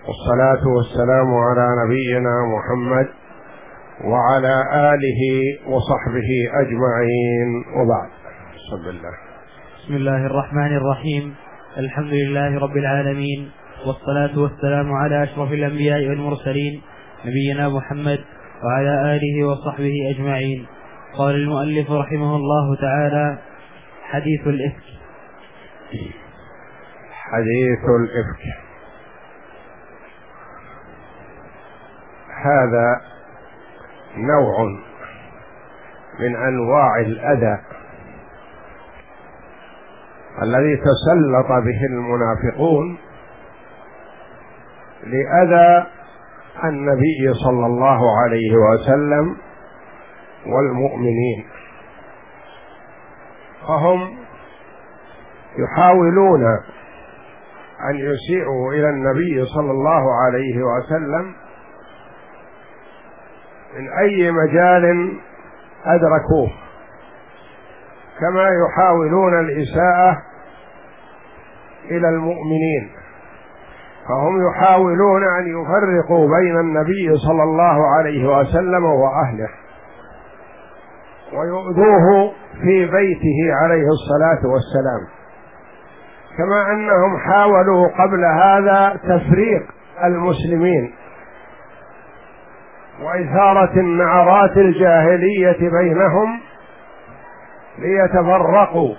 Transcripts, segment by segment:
والصلاة والسلام على نبينا محمد وعلى آله وصحبه أجمعين، وبعد. بسم الله الرحمن الرحيم. الحمد لله رب العالمين، والصلاة والسلام على أشرف الأنبياء والمرسلين نبينا محمد وعلى آله وصحبه أجمعين. قال المؤلف رحمه الله تعالى: حديث الإفك. حديث الإفك هذا نوع من أنواع الأذى الذي تسلط به المنافقون لأذى النبي صلى الله عليه وسلم والمؤمنين، فهم يحاولون أن يسيئوا إلى النبي صلى الله عليه وسلم من أي مجال أدركوه، كما يحاولون الإساءة إلى المؤمنين، فهم يحاولون أن يفرقوا بين النبي صلى الله عليه وسلم وأهله ويؤذوه في بيته عليه الصلاة والسلام، كما أنهم حاولوا قبل هذا تفريق المسلمين وإثارة النعرات الجاهلية بينهم ليتفرقوا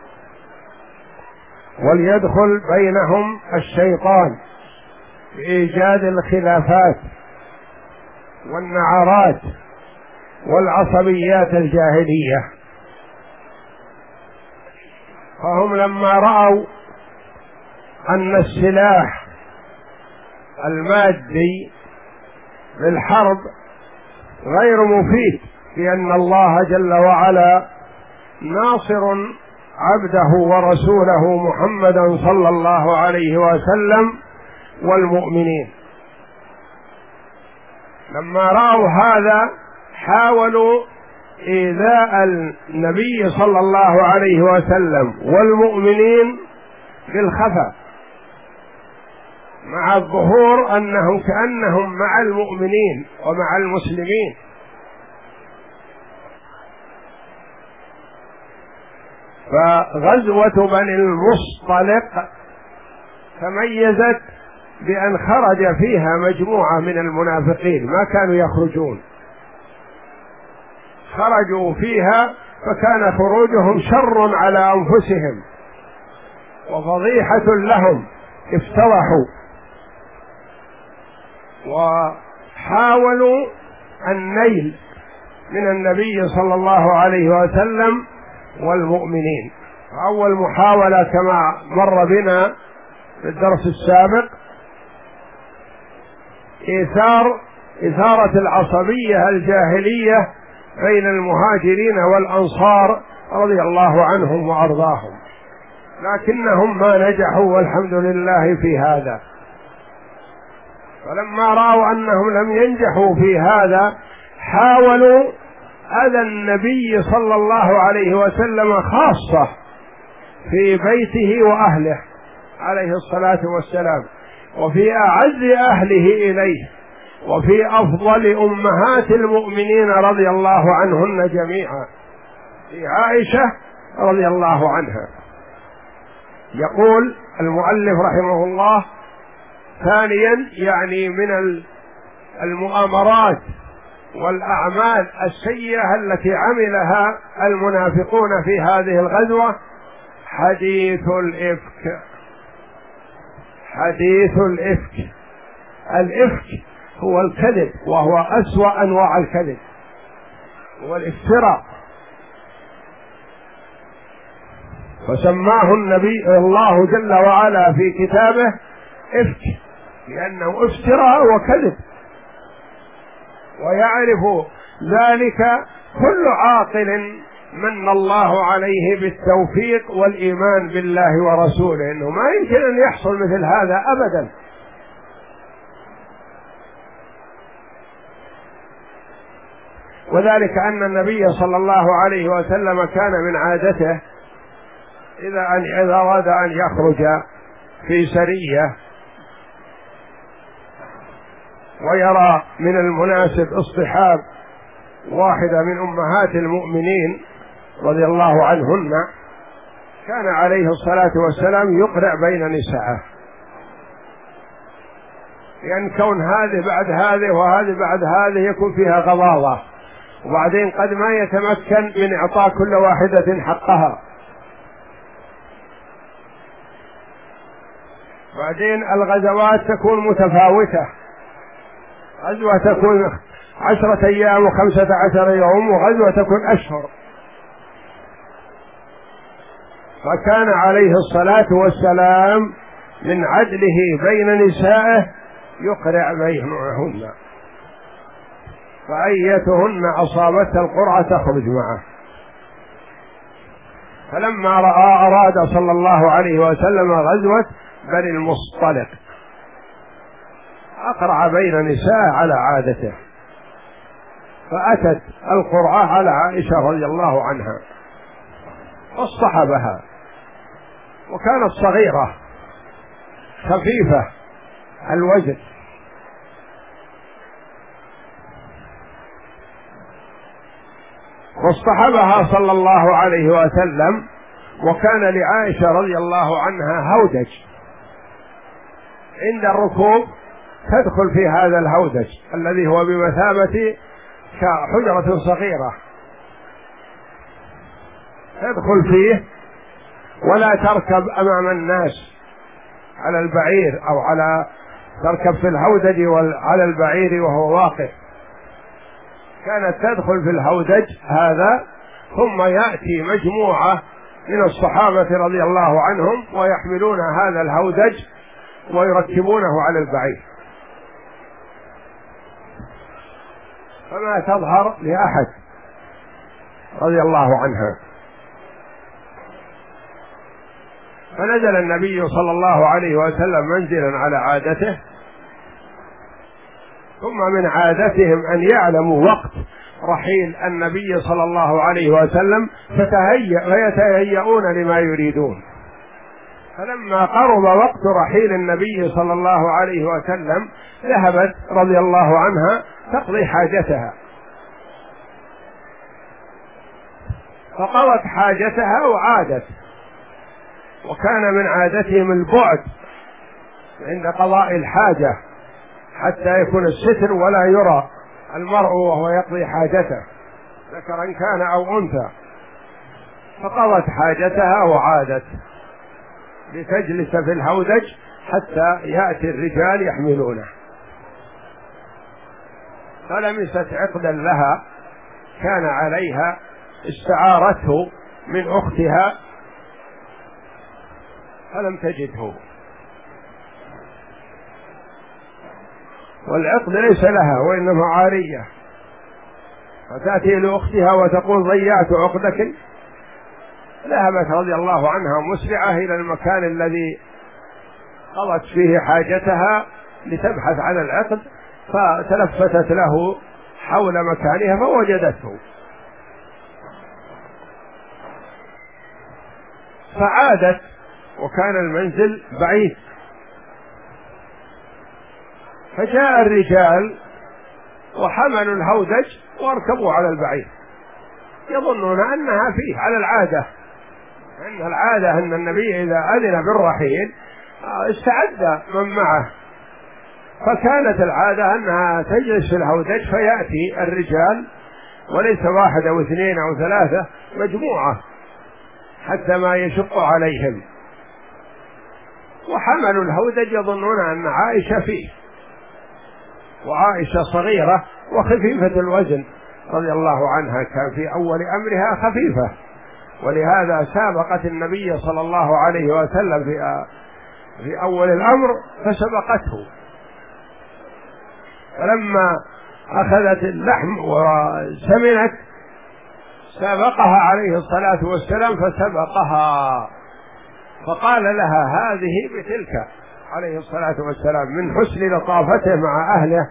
وليدخل بينهم الشيطان بإيجاد الخلافات والنعرات والعصبيات الجاهلية. فهم لما رأوا أن السلاح المادي للحرب غير مفيد، لأن الله جل وعلا ناصر عبده ورسوله محمدا صلى الله عليه وسلم والمؤمنين، لما رأوا هذا حاولوا إيذاء النبي صلى الله عليه وسلم والمؤمنين بالخفا، مع الظهور أنهم كأنهم مع المؤمنين ومع المسلمين. فغزوة بني المصطلق تميزت بأن خرج فيها مجموعة من المنافقين ما كانوا يخرجون، خرجوا فيها فكان خروجهم شر على أنفسهم وفضيحة لهم، افتضحوا وحاولوا النيل من النبي صلى الله عليه وسلم والمؤمنين. أول محاولة كما مر بنا في الدرس السابق إثارة العصبية الجاهلية بين المهاجرين والأنصار رضي الله عنهم وأرضاهم، لكنهم ما نجحوا والحمد لله في هذا. فلما رأوا أنهم لم ينجحوا في هذا حاولوا أذى النبي صلى الله عليه وسلم خاصة في بيته وأهله عليه الصلاة والسلام، وفي أعز أهله إليه، وفي أفضل أمهات المؤمنين رضي الله عنهن جميعا، في عائشة رضي الله عنها. يقول المؤلف رحمه الله: ثانيا، يعني من المؤامرات والأعمال السيئة التي عملها المنافقون في هذه الغزوة حديث الإفك. حديث الإفك، الإفك هو الكذب، وهو أسوأ أنواع الكذب، والافتراء، فسماه النبي الله جل وعلا في كتابه إفك، لأنه افتراء وكذب، ويعرف ذلك كل عاقل من الله عليه بالتوفيق والإيمان بالله ورسوله، إنه ما يمكن أن يحصل مثل هذا أبدا. وذلك أن النبي صلى الله عليه وسلم كان من عادته إذا أراد أن يخرج في سرية ويرى من المناسب اصطحاب واحدة من أمهات المؤمنين رضي الله عنهن، كان عليه الصلاة والسلام يقرع بين نسائه، لأن كون هذه بعد هذه وهذه بعد هذه يكون فيها غضاضة، وبعدين قد ما يتمكن من إعطاء كل واحدة حقها. بعدين الغزوات تكون متفاوتة، غزوة تكون 10 أيام و15 يوم، وغزوة تكون أشهر. فكان عليه الصلاة والسلام من عدله بين نسائه يقرع بينهن، فأيتهن أصابتها القرعة تخرج معه. فلما أراد صلى الله عليه وسلم غزوة بني المصطلق أقرع بين نساء على عادته، فأتت القرعة على عائشة رضي الله عنها فاصطحبها، وكانت صغيرة خفيفة الوزن، واصطحبها صلى الله عليه وسلم. وكان لعائشة رضي الله عنها هودج عند الركوب تدخل في هذا الهودج الذي هو بمثابة كحجرة صغيرة، تدخل فيه ولا تركب أمام الناس على البعير، أو تركب في الهودج على البعير وهو واقف. كانت تدخل في الهودج هذا، ثم يأتي مجموعة من الصحابة رضي الله عنهم ويحملون هذا الهودج ويركبونه على البعير، فما تظهر لأحد رضي الله عنها. فنزل النبي صلى الله عليه وسلم منزلا على عادته، ثم من عادتهم أن يعلموا وقت رحيل النبي صلى الله عليه وسلم فيتهيئون لما يريدون. فلما قرب وقت رحيل النبي صلى الله عليه وسلم ذهبت رضي الله عنها تقضي حاجتها، فقضت حاجتها وعادت. وكان من عادتهم البعد عند قضاء الحاجة حتى يكون الستر ولا يرى المرء وهو يقضي حاجته، ذكرا كان أو أنثى. فقضت حاجتها وعادت لتجلس في الهودج حتى يأتي الرجال يحملونه. فلمست عقدا لها كان عليها استعارته من أختها فلم تجده، والعقد ليس لها وإنما عارية، فتأتي لأختها وتقول ضيعت عقدك. ذهبت رضي الله عنها مسرعة إلى المكان الذي قضت فيه حاجتها لتبحث عن العقد، فتلفتت له حول مكانها فوجدته، فعادت، وكان المنزل بعيد. فجاء الرجال وحملوا الهودج واركبوا على البعير، يظنون أنها فيه على العادة، أن العادة أن النبي إذا أذن بالرحيل استعد من معه. فكانت العادة أنها تجلس في الهودج فيأتي الرجال، وليس واحد أو اثنين أو ثلاثة، مجموعة حتى ما يشق عليهم. وحملوا الهودج يظنون أن عائشة فيه، وعائشة صغيرة وخفيفة الوزن رضي الله عنها، كان في أول أمرها خفيفة، ولهذا سابقت النبي صلى الله عليه وسلم في أول الأمر فسبقته. فلما أخذت اللحم وسمنت سابقها عليه الصلاة والسلام فسبقها، فقال لها هذه بتلك عليه الصلاة والسلام. من حسن لطافته مع أهله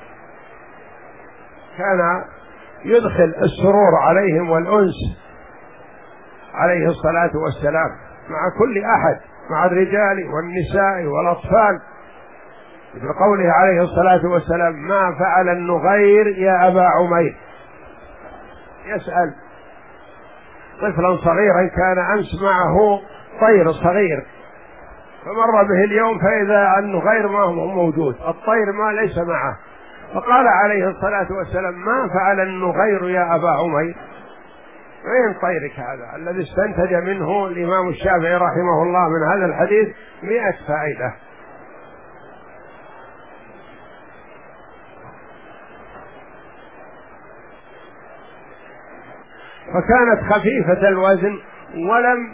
كان يدخل السرور عليهم والأنس عليه الصلاة والسلام مع كل أحد، مع الرجال والنساء والأطفال. بقوله عليه الصلاة والسلام: ما فعل النغير يا أبا عمير. يسأل طفلا صغيرا كان أمس معه طير صغير، فمر به اليوم فإذا النغير ما هو موجود، الطير ما ليس معه، فقال عليه الصلاة والسلام: ما فعل النغير يا أبا عمير؟ وين طيرك هذا؟ الذي استنتج منه الإمام الشافعي رحمه الله من هذا الحديث 100 فائدة. فكانت خفيفة الوزن، ولم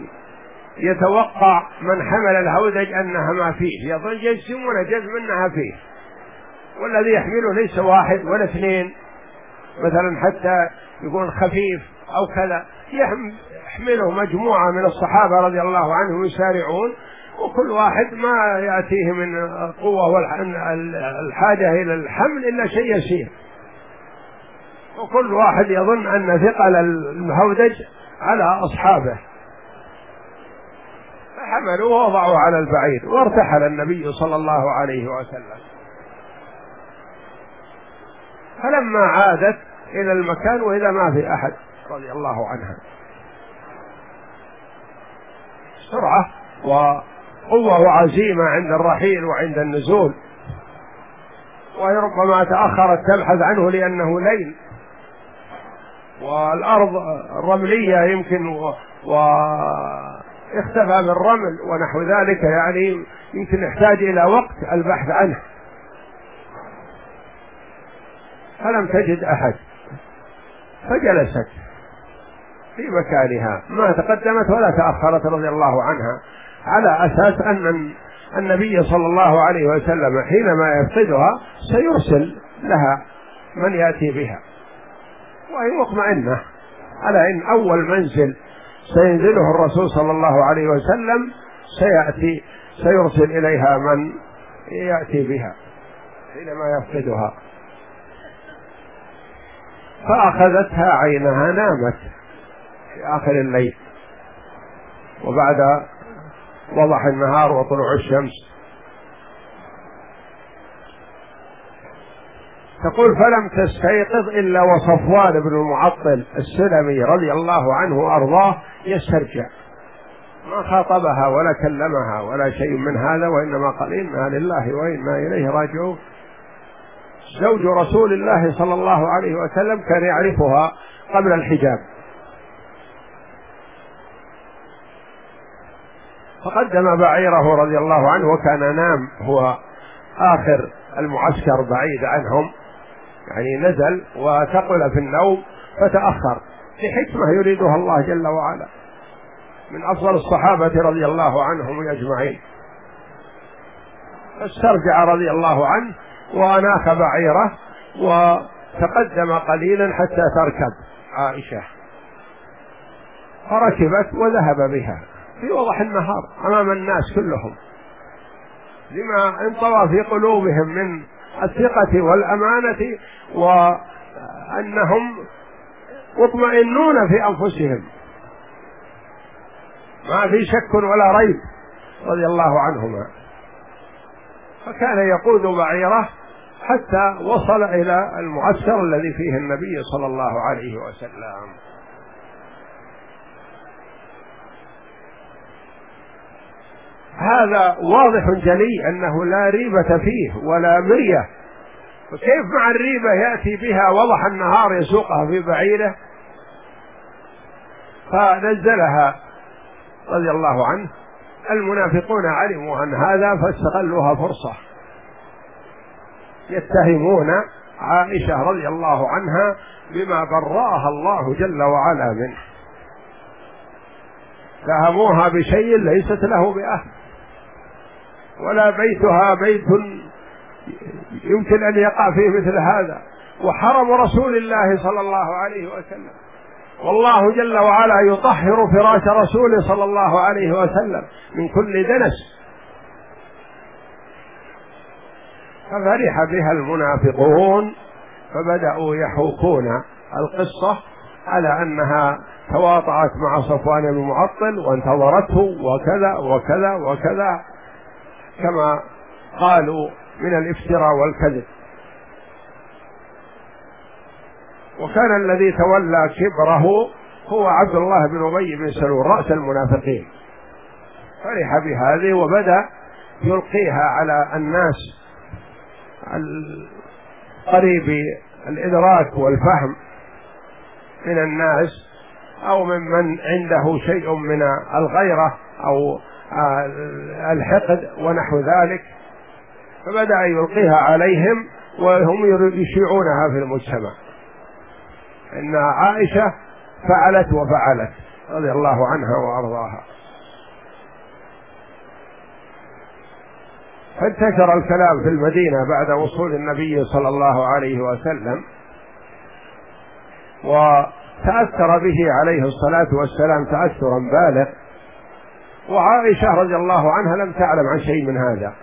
يتوقع من حمل الهودج أنها ما فيه، يظن يجزمون جزم أنها فيه، والذي يحمله ليس واحد ولا اثنين مثلا حتى يكون خفيف أو كذا، يحمله مجموعة من الصحابة رضي الله عنهم يسارعون، وكل واحد ما يأتيه من قوة والحاجة إلى الحمل إلا شيء يسير، وكل واحد يظن أن ثقل الهودج على أصحابه، فحملوا ووضعوا على البعير، وارتحل النبي صلى الله عليه وسلم. فلما عادت إلى المكان وإذا ما في أحد رضي الله عنها، سرعة وقوة وعزيمة عند الرحيل وعند النزول، وربما تأخرت تبحث عنه لأنه ليل والأرض رملية يمكن واختفى بالرمل ونحو ذلك، يعني يمكن يحتاج إلى وقت البحث عنه، فلم تجد أحد فجلست في مكانها، ما تقدمت ولا تأخرت رضي الله عنها، على أساس أن النبي صلى الله عليه وسلم حينما يفقدها سيرسل لها من يأتي بها، وهي مطمئنة على أن أول منزل سينزله الرسول صلى الله عليه وسلم سيرسل إليها من يأتي بها حينما يفقدها. فأخذتها عينها، نامت في آخر الليل وبعد وضح النهار وطلوع الشمس. تقول: فلم تستيقظ إلا وصفوان بن المعطل السلمي رضي الله عنه وأرضاه يسترجع، ما خاطبها ولا كلمها ولا شيء من هذا، وإنما قال: إنا لله وإنا إليه راجعون. زوج رسول الله صلى الله عليه وسلم كان يعرفها قبل الحجاب، فقدم بعيره رضي الله عنه، وكان نام هو آخر المعسكر بعيد عنهم، يعني نزل وثقل في النوم فتأخر لحكمة يريدها الله جل وعلا، من أفضل الصحابة رضي الله عنهم أجمعين. فاسترجع رضي الله عنه وأناخ بعيره وتقدم قليلا حتى تركب عائشة، فركبت وذهب بها في وضح النهار أمام الناس كلهم، لما انطوى في قلوبهم من الثقة والأمانة، وأنهم مطمئنون في أنفسهم، ما في شك ولا ريب رضي الله عنهما. فكان يقود بعيره حتى وصل إلى المعسكر الذي فيه النبي صلى الله عليه وسلم. هذا واضح جلي أنه لا ريبة فيه ولا مرية، فكيف مع الريبة يأتي بها وضح النهار يسوقها في بعيره؟ فنزلها رضي الله عنه. المنافقون علموا عن هذا فاستغلوها فرصة، يتهمون عائشة رضي الله عنها بما برأها الله جل وعلا منه، اتهموها بشيء ليست له بأهل، ولا بيتها بيت يمكن أن يقع فيه مثل هذا، وحرم رسول الله صلى الله عليه وسلم، والله جل وعلا يطهر فراش رسوله صلى الله عليه وسلم من كل دنس. ففرح بها المنافقون فبدأوا يحوكون القصة على أنها تواطأت مع صفوان بن المعطل وانتظرته وكذا وكذا وكذا، كما قالوا من الافتراء والكذب. وكان الذي تولى كبره هو عبد الله بن أبي بن سلول رأس المنافقين، فرح بهذه وبدأ يلقيها على الناس القريب الإدراك والفهم من الناس أو ممن عنده شيء من الغيرة أو الحقد ونحو ذلك، فبدأ يلقيها عليهم وهم يشيعونها في المجتمع إن عائشة فعلت وفعلت رضي الله عنها وأرضاها. فانتشر الكلام في المدينة بعد وصول النبي صلى الله عليه وسلم، وتأثر به عليه الصلاة والسلام تأثرا بالغ، وعائشة رضي الله عنها لم تعلم عن شيء من هذا.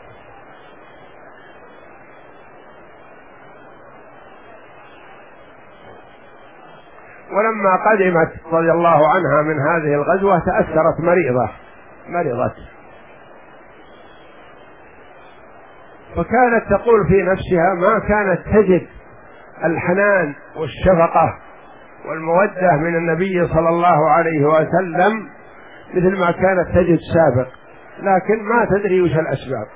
ولما قدمت رضي الله عنها من هذه الغزوة تأثرت مرضت، فكانت تقول في نفسها ما كانت تجد الحنان والشفقة والمودة من النبي صلى الله عليه وسلم مثل ما كانت تجد سابق، لكن ما تدري وش الأسباب.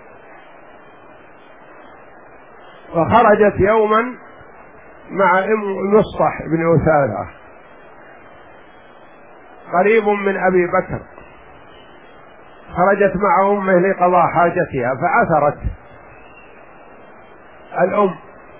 فخرجت يوما مع مصطح بن أثاثة قريب من أبي بكر، خرجت مع أمه لقضاء حاجتها، فعثرت الأم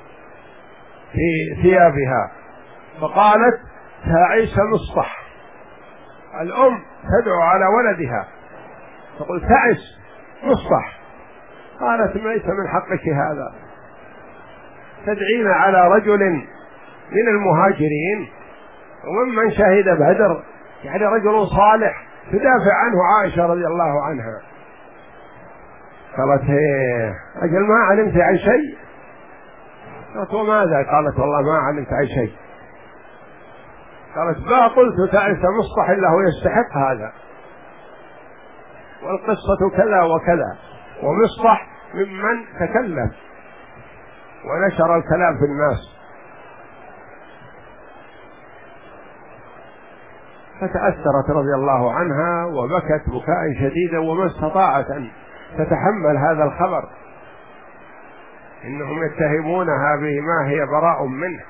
في ثيابها فقالت تعيس مصطح. الأم تدعو على ولدها تقول تعيس مصطح، قالت ليس من حقك هذا، تدعين على رجل من المهاجرين وممن شهد بدر، يعني رجل صالح تدافع عنه عائشة رضي الله عنها. قالت أجل ما علمت عن شيء؟ قالت وماذا؟ قالت والله ما علمت عن شيء. قالت ما قلت تعس مصطح إلا هو يستحق هذا، والقصة كذا وكذا، ومصطح ممن تكلم ونشر الكلام في الناس. فتأثرت رضي الله عنها وبكت بكاء شديدا، وما استطاعت أن تتحمل هذا الخبر، إنهم يتهمونها بما هي براء منه.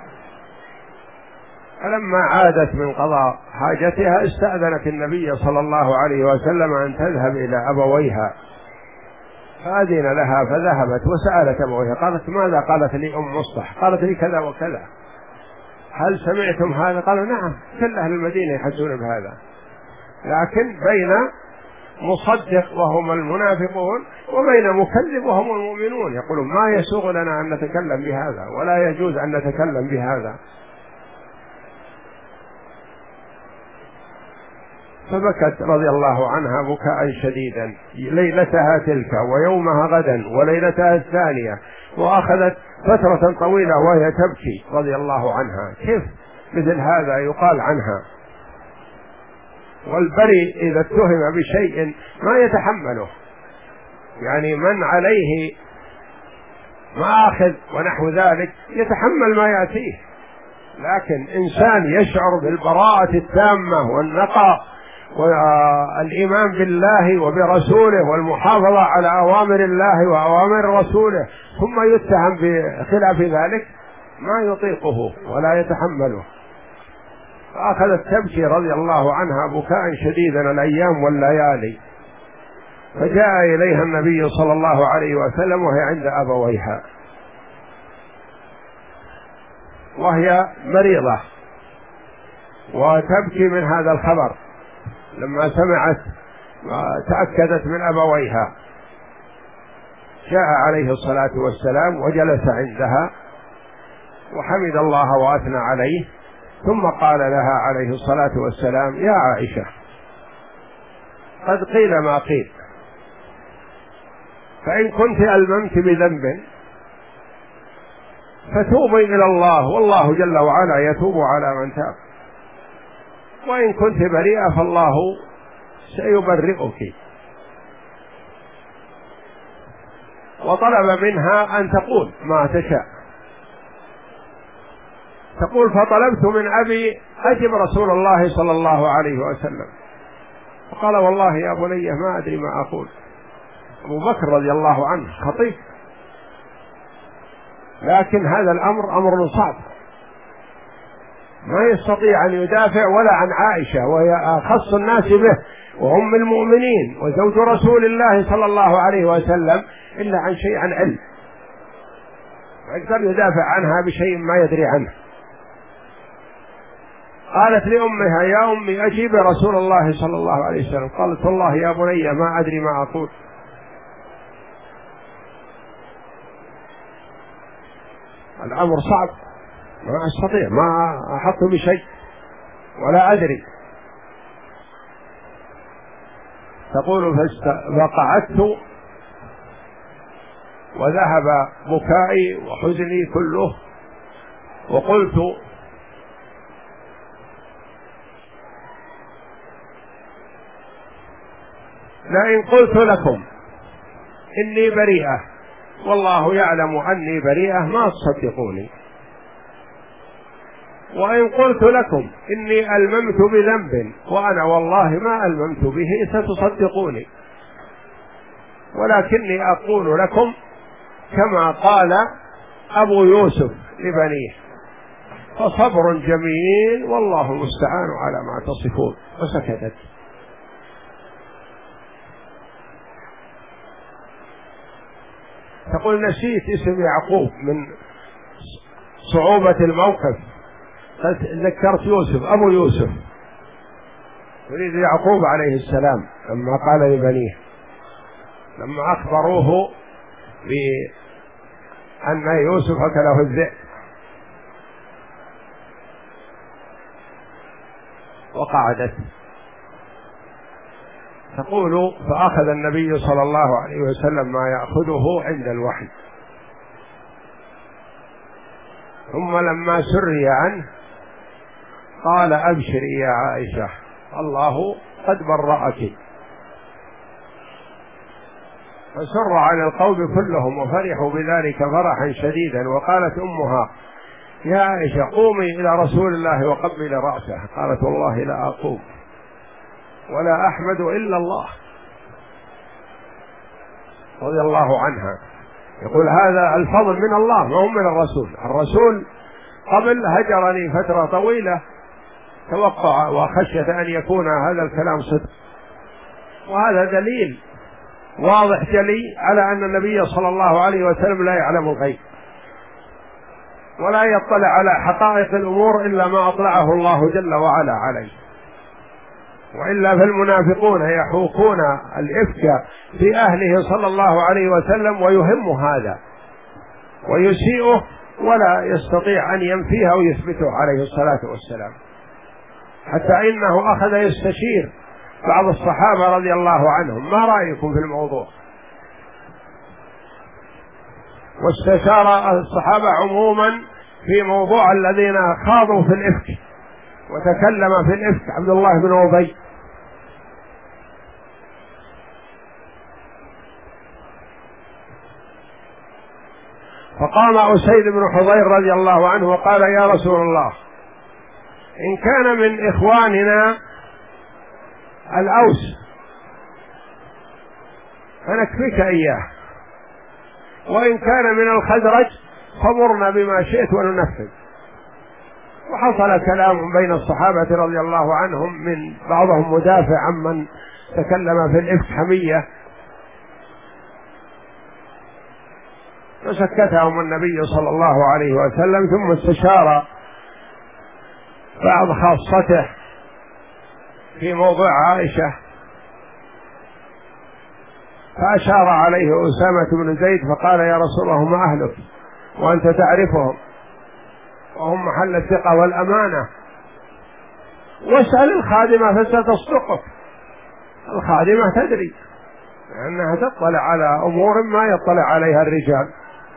فلما عادت من قضاء حاجتها استأذنت النبي صلى الله عليه وسلم أن تذهب إلى أبويها، فأذن لها فذهبت وسألت أبويها. قالت ماذا؟ قالت لي أم مصطح قالت لي كذا وكذا، هل سمعتم هذا؟ قالوا نعم، كل أهل المدينة يحسون بهذا، لكن بين مصدق وهم المنافقون وبين مكذب وهم المؤمنون، يقولون ما يسوغ لنا أن نتكلم بهذا ولا يجوز أن نتكلم بهذا. فبكت رضي الله عنها بكاء شديدا ليلتها تلك ويومها غدا وليلتها الثانية، وأخذت فترة طويلة وهي تبكي رضي الله عنها. كيف مثل هذا يقال عنها؟ والبريء إذا اتهم بشيء ما يتحمله، يعني من عليه مآخذ ونحو ذلك يتحمل ما يأتيه، لكن إنسان يشعر بالبراءة التامة والنقاء والإيمان بالله وبرسوله والمحافظة على أوامر الله وأوامر رسوله ثم يتهم بخلاف ذلك ما يطيقه ولا يتحمله. فأخذت تبكي رضي الله عنها بكاء شديدا الأيام والليالي، فجاء إليها النبي صلى الله عليه وسلم وهي عند أبويها وهي مريضة وتبكي من هذا الخبر. لما سمعت تأكدت من أبويها جاء عليه الصلاة والسلام وجلس عندها وحمد الله وأثنى عليه، ثم قال لها عليه الصلاة والسلام يا عائشة قد قيل ما قيل، فإن كنت ألممت بذنب فتوبي إلى الله والله جل وعلا يتوب على من تاب، وإن كنت بريئة فالله سيبرئك. وطلب منها أن تقول ما تشاء. تقول فطلبت من أبي أجب رسول الله صلى الله عليه وسلم، فقال والله يا بني ما أدري ما أقول. أبو بكر رضي الله عنه خطيب، لكن هذا الأمر أمر صعب، ما يستطيع أن يدافع ولا عن عائشة وهي أخص الناس به وأم المؤمنين وزوج رسول الله صلى الله عليه وسلم إلا عن شيء عن علم، ما يقدر يدافع عنها بشيء ما يدري عنه. قالت لأمها يا أمي أجيب رسول الله صلى الله عليه وسلم. قالت والله يا بني ما أدري ما أقول. الأمر صعب، ما أستطيع، ما أحط بشيء ولا أدري. تقول فقعدت وذهب بكائي وحزني كله، وقلت لئن قلت لكم إني بريئة والله يعلم أني بريئة ما تصدقوني، وإن قلت لكم إني ألممت بذنب وأنا والله ما ألممت به ستصدقوني، ولكني أقول لكم كما قال أبو يوسف لبنيه فصبر جميل والله المستعان على ما تصفون. وسكتت. تقول نسيت اسم يعقوب من صعوبة الموقف، ذكرت يوسف أبو يوسف، يريد يعقوب عليه السلام لما قال لبنيه لما أخبروه بأن يوسف أكله الذئب وقعدت. تقول فأخذ النبي صلى الله عليه وسلم ما يأخذه عند الوحي، ثم لما سري عنه قال أبشري يا عائشة الله قد برأك. فسر عن القوم كلهم وفرحوا بذلك فرحا شديدا. وقالت أمها يا عائشة قومي إلى رسول الله وقبل رأسه. قالت والله لا أقوم ولا أحمد إلا الله رضي الله عنها. يقول هذا الفضل من الله ما هو من الرسول. الرسول قبل هجرني فترة طويلة توقع وخشية أن يكون هذا الكلام صدق، وهذا دليل واضح جلي على أن النبي صلى الله عليه وسلم لا يعلم الغيب ولا يطلع على حقائق الأمور إلا ما أطلعه الله جل وعلا عليه. وإلا فالمنافقون يحوكون الإفك في أهله صلى الله عليه وسلم ويهم هذا ويسيئه ولا يستطيع أن ينفيه أو يثبته عليه الصلاة والسلام، حتى إنه أخذ يستشير بعض الصحابة رضي الله عنهم ما رأيكم في الموضوع، واستشار الصحابة عموما في موضوع الذين خاضوا في الإفك وتكلم في الإفك عبد الله بن أبي. فقام أسيد بن حضير رضي الله عنه وقال يا رسول الله إن كان من إخواننا الأوس فنكفيك إياه، وإن كان من الخزرج فمرنا بما شئت وننفذ. وحصل كلام بين الصحابة رضي الله عنهم، من بعضهم مدافع عمن تكلم في الإفك حمية، فسكتهم النبي صلى الله عليه وسلم، ثم استشار بعض خاصته في موضوع عائشة، فأشار عليه أسامة بن زيد فقال يا رسول الله ما أهلك وأنت تعرفهم وهم محل الثقة والأمانة، واسأل الخادمة فستصدقك. الخادمة تدري لأنها تطلع على أمور ما يطلع عليها الرجال،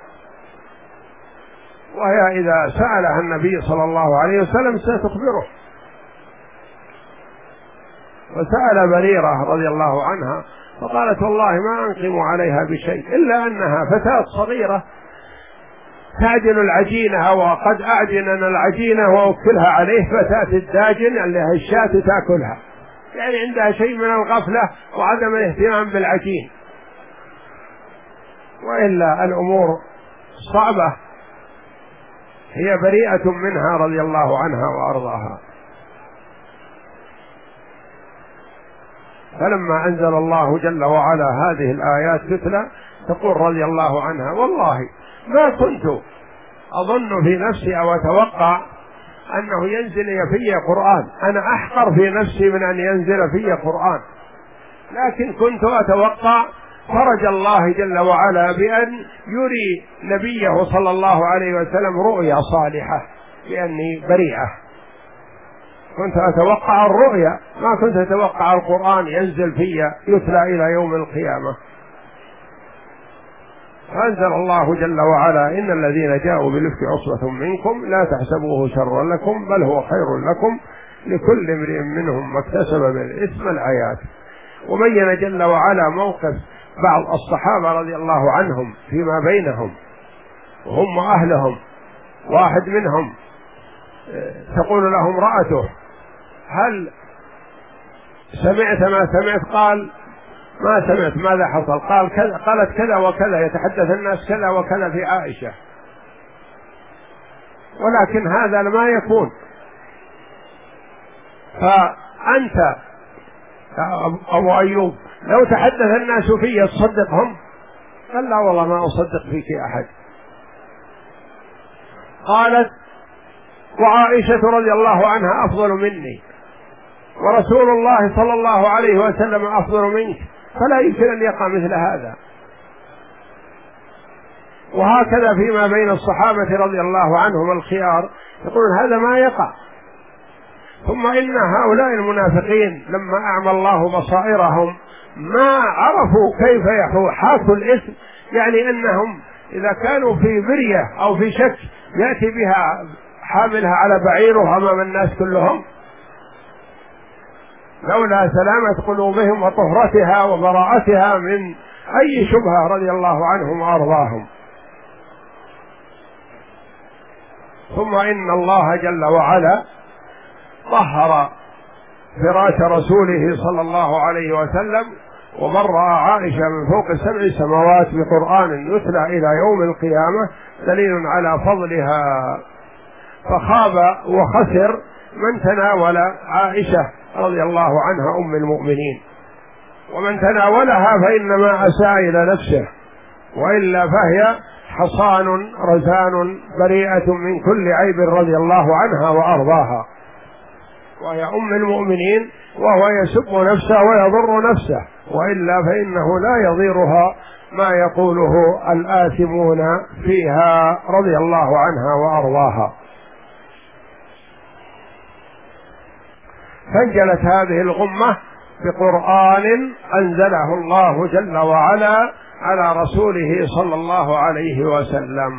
وهي إذا سألها النبي صلى الله عليه وسلم ستخبره. وسأل بريرة رضي الله عنها فقالت والله ما أنقم عليها بشيء إلا أنها فتاة صغيرة تعجن العجينة وقد أعجننا العجينة وأكلها عليه فتاة الداجن اللي هي الشاة تأكلها، يعني عندها شيء من الغفلة وعدم الاهتمام بالعجين، وإلا الأمور صعبة. هي بريئة منها رضي الله عنها وأرضاها. فلما أنزل الله جل وعلا هذه الآيات تتلى تقول رضي الله عنها والله ما كنت أظن في نفسي أو أتوقع أنه ينزل في قرآن، أنا أحقر في نفسي من أن ينزل في قرآن، لكن كنت أتوقع فرج الله جل وعلا بأن يري نبيه صلى الله عليه وسلم رؤيا صالحة بأني بريئة، كنت أتوقع الرؤيا، ما كنت أتوقع القرآن ينزل في يتلى إلى يوم القيامة. فأنزل الله جل وعلا إن الذين جاءوا بالإفك عصبة منكم لا تحسبوه شرا لكم بل هو خير لكم لكل امرئ منهم ما اكتسب من الإثم الآيات. وبين جل وعلا موقف بعض الصحابة رضي الله عنهم فيما بينهم وهم أهلهم، واحد منهم تقول له امرأته هل سمعت ما سمعت؟ قال ما سمعت. ماذا حصل؟ قال كذا، قالت كذا وكذا، يتحدث الناس كذا وكذا في عائشة، ولكن هذا ما يكون. فأنت أبو أيوب لو تحدث الناس في تصدقهم؟ قال لا والله ما أصدق فيك أحد. قالت وعائشة رضي الله عنها أفضل مني ورسول الله صلى الله عليه وسلم أفضل منك، فلا يمكن أن يقع مثل هذا. وهكذا فيما بين الصحابة رضي الله عنهم الخيار يقولون هذا ما يقع. ثم إن هؤلاء المنافقين لما أعمى الله بصائرهم ما عرفوا كيف يحاكوا الإثم، يعني أنهم إذا كانوا في برية أو في شك يأتي بها حاملها على بعيره أمام الناس كلهم، لولا سلامة قلوبهم وطهرتها وبراءتها من أي شبهة رضي الله عنهم وأرضاهم. ثم إن الله جل وعلا طهر فراش رسوله صلى الله عليه وسلم وبرأ عائشة من فوق 7 سماوات بقرآن يتلى إلى يوم القيامة، دليل على فضلها. فخاب وخسر من تناول عائشة رضي الله عنها أم المؤمنين، ومن تناولها فإنما أساء إلى نفسه، وإلا فهي حصان رزان بريئة من كل عيب رضي الله عنها وأرضاها، وهي أم المؤمنين، وهو يسب نفسه ويضر نفسه، وإلا فإنه لا يضيرها ما يقوله الآثمون فيها رضي الله عنها وأرضاها. فانجلت هذه الغمة بقرآن أنزله الله جل وعلا على رسوله صلى الله عليه وسلم.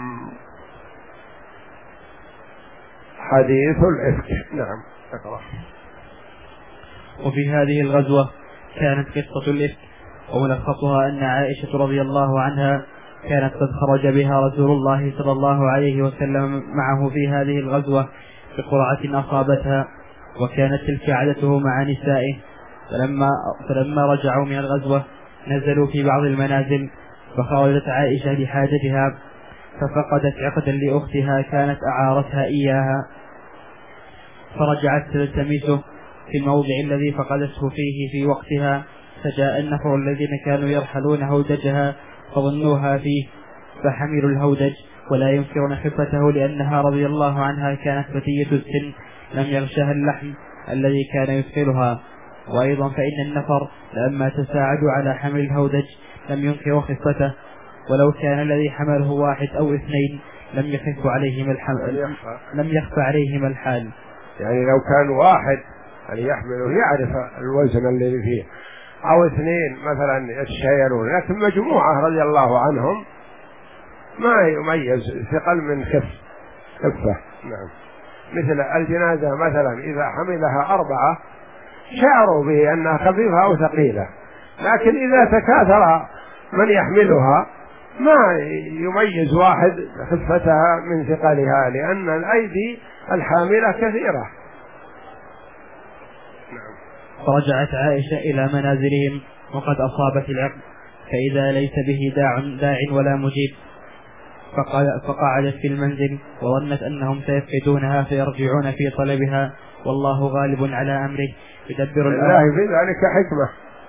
حديث الإفك. نعم اقرأ. وفي هذه الغزوة كانت قصة الإفك، وملخصها أن عائشة رضي الله عنها كانت قد خرج بها رسول الله صلى الله عليه وسلم معه في هذه الغزوة بقرعة أصابتها، وكانت تلك عادته مع نسائه. فلما رجعوا من الغزوة نزلوا في بعض المنازل، فخرجت عائشة لحاجتها ففقدت عقدا لأختها كانت أعارتها إياها، فرجعت تلتمسه في الموضع الذي فقدته فيه في وقتها، فجاء النفر الذين كانوا يرحلون هودجها فظنوها فيه فحملوا الهودج ولا ينكرون خفته، لأنها رضي الله عنها كانت فتية السن لم يغشها اللحم الذي كان يثقلها. وأيضا فإن النفر لما تساعدوا على حمل الهودج لم ينكروا خفته، ولو كان الذي حمله 1 أو 2 لم يخف عليهم الحال. يعني لو كان 1 اللي يحمله يعرف الوزن الذي فيه، أو 2 مثلا يتشايلون، لكن مجموعة رضي الله عنهم ما يميز ثقل من خفة. نعم. مثل الجنازة مثلا إذا حملها 4 شعروا به أنها خفيفة أو ثقيلة، لكن إذا تكاثر من يحملها ما يميز واحد خفتها من ثقلها، لأن الأيدي الحاملة كثيرة. فرجعت عائشة إلى منازلهم وقد أصابت العقد، فإذا ليس به داع ولا مجيب، فقعدت في المنزل وظنت أنهم سيفقدونها فيرجعون في طلبها، والله غالب على أمره يدبر الأمر في ذلك حكمة.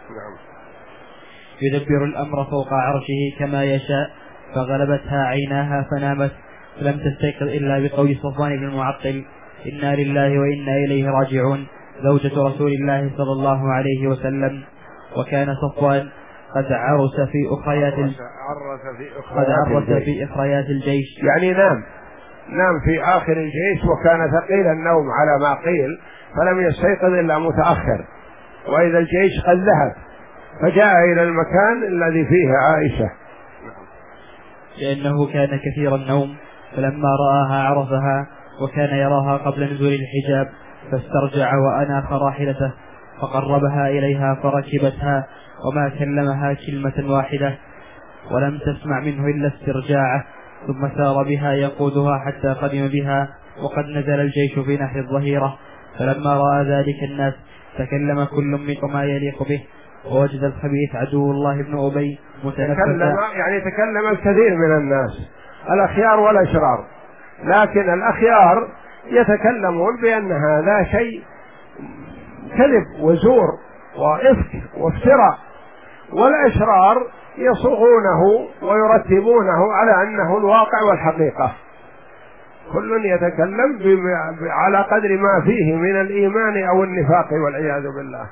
يدبر الأمر فوق عرشه كما يشاء. فغلبتها عيناها فنامت، فلم تستيقظ إلا بقول صفوان بن المعطل: إنا لله وإنا إليه راجعون، زوجة رسول الله صلى الله عليه وسلم. وكان صفوان قد عرس في أخريات الجيش، يعني نام في آخر الجيش، وكان ثقيل النوم على ما قيل، فلم يستيقظ إلا متأخر، وإذا الجيش قد ذهب، فجاء إلى المكان الذي فيه عائشة لأنه كان كثير النوم. فلما رآها عرفها، وكان يراها قبل نزول الحجاب، فاسترجع وأناخ راحلته، فقربها إليها فركبتها، وما كلمها كلمة واحدة، ولم تسمع منه إلا استرجاعه، ثم سار بها يقودها حتى قدم بها، وقد نزل الجيش في نحر الظهيرة. فلما رأى ذلك الناس تكلم كل منهم ما يليق به، ووجد الخبيث عدو الله بن أبي متنفسا. يعني تكلم الكثير من الناس، الأخيار والأشرار، لكن الأخيار يتكلمون بأن هذا شيء كذب وزور وإفك وافتراء، والأشرار يصوغونه ويرتبونه على أنه الواقع والحقيقة. كل يتكلم على قدر ما فيه من الإيمان أو النفاق والعياذ بالله.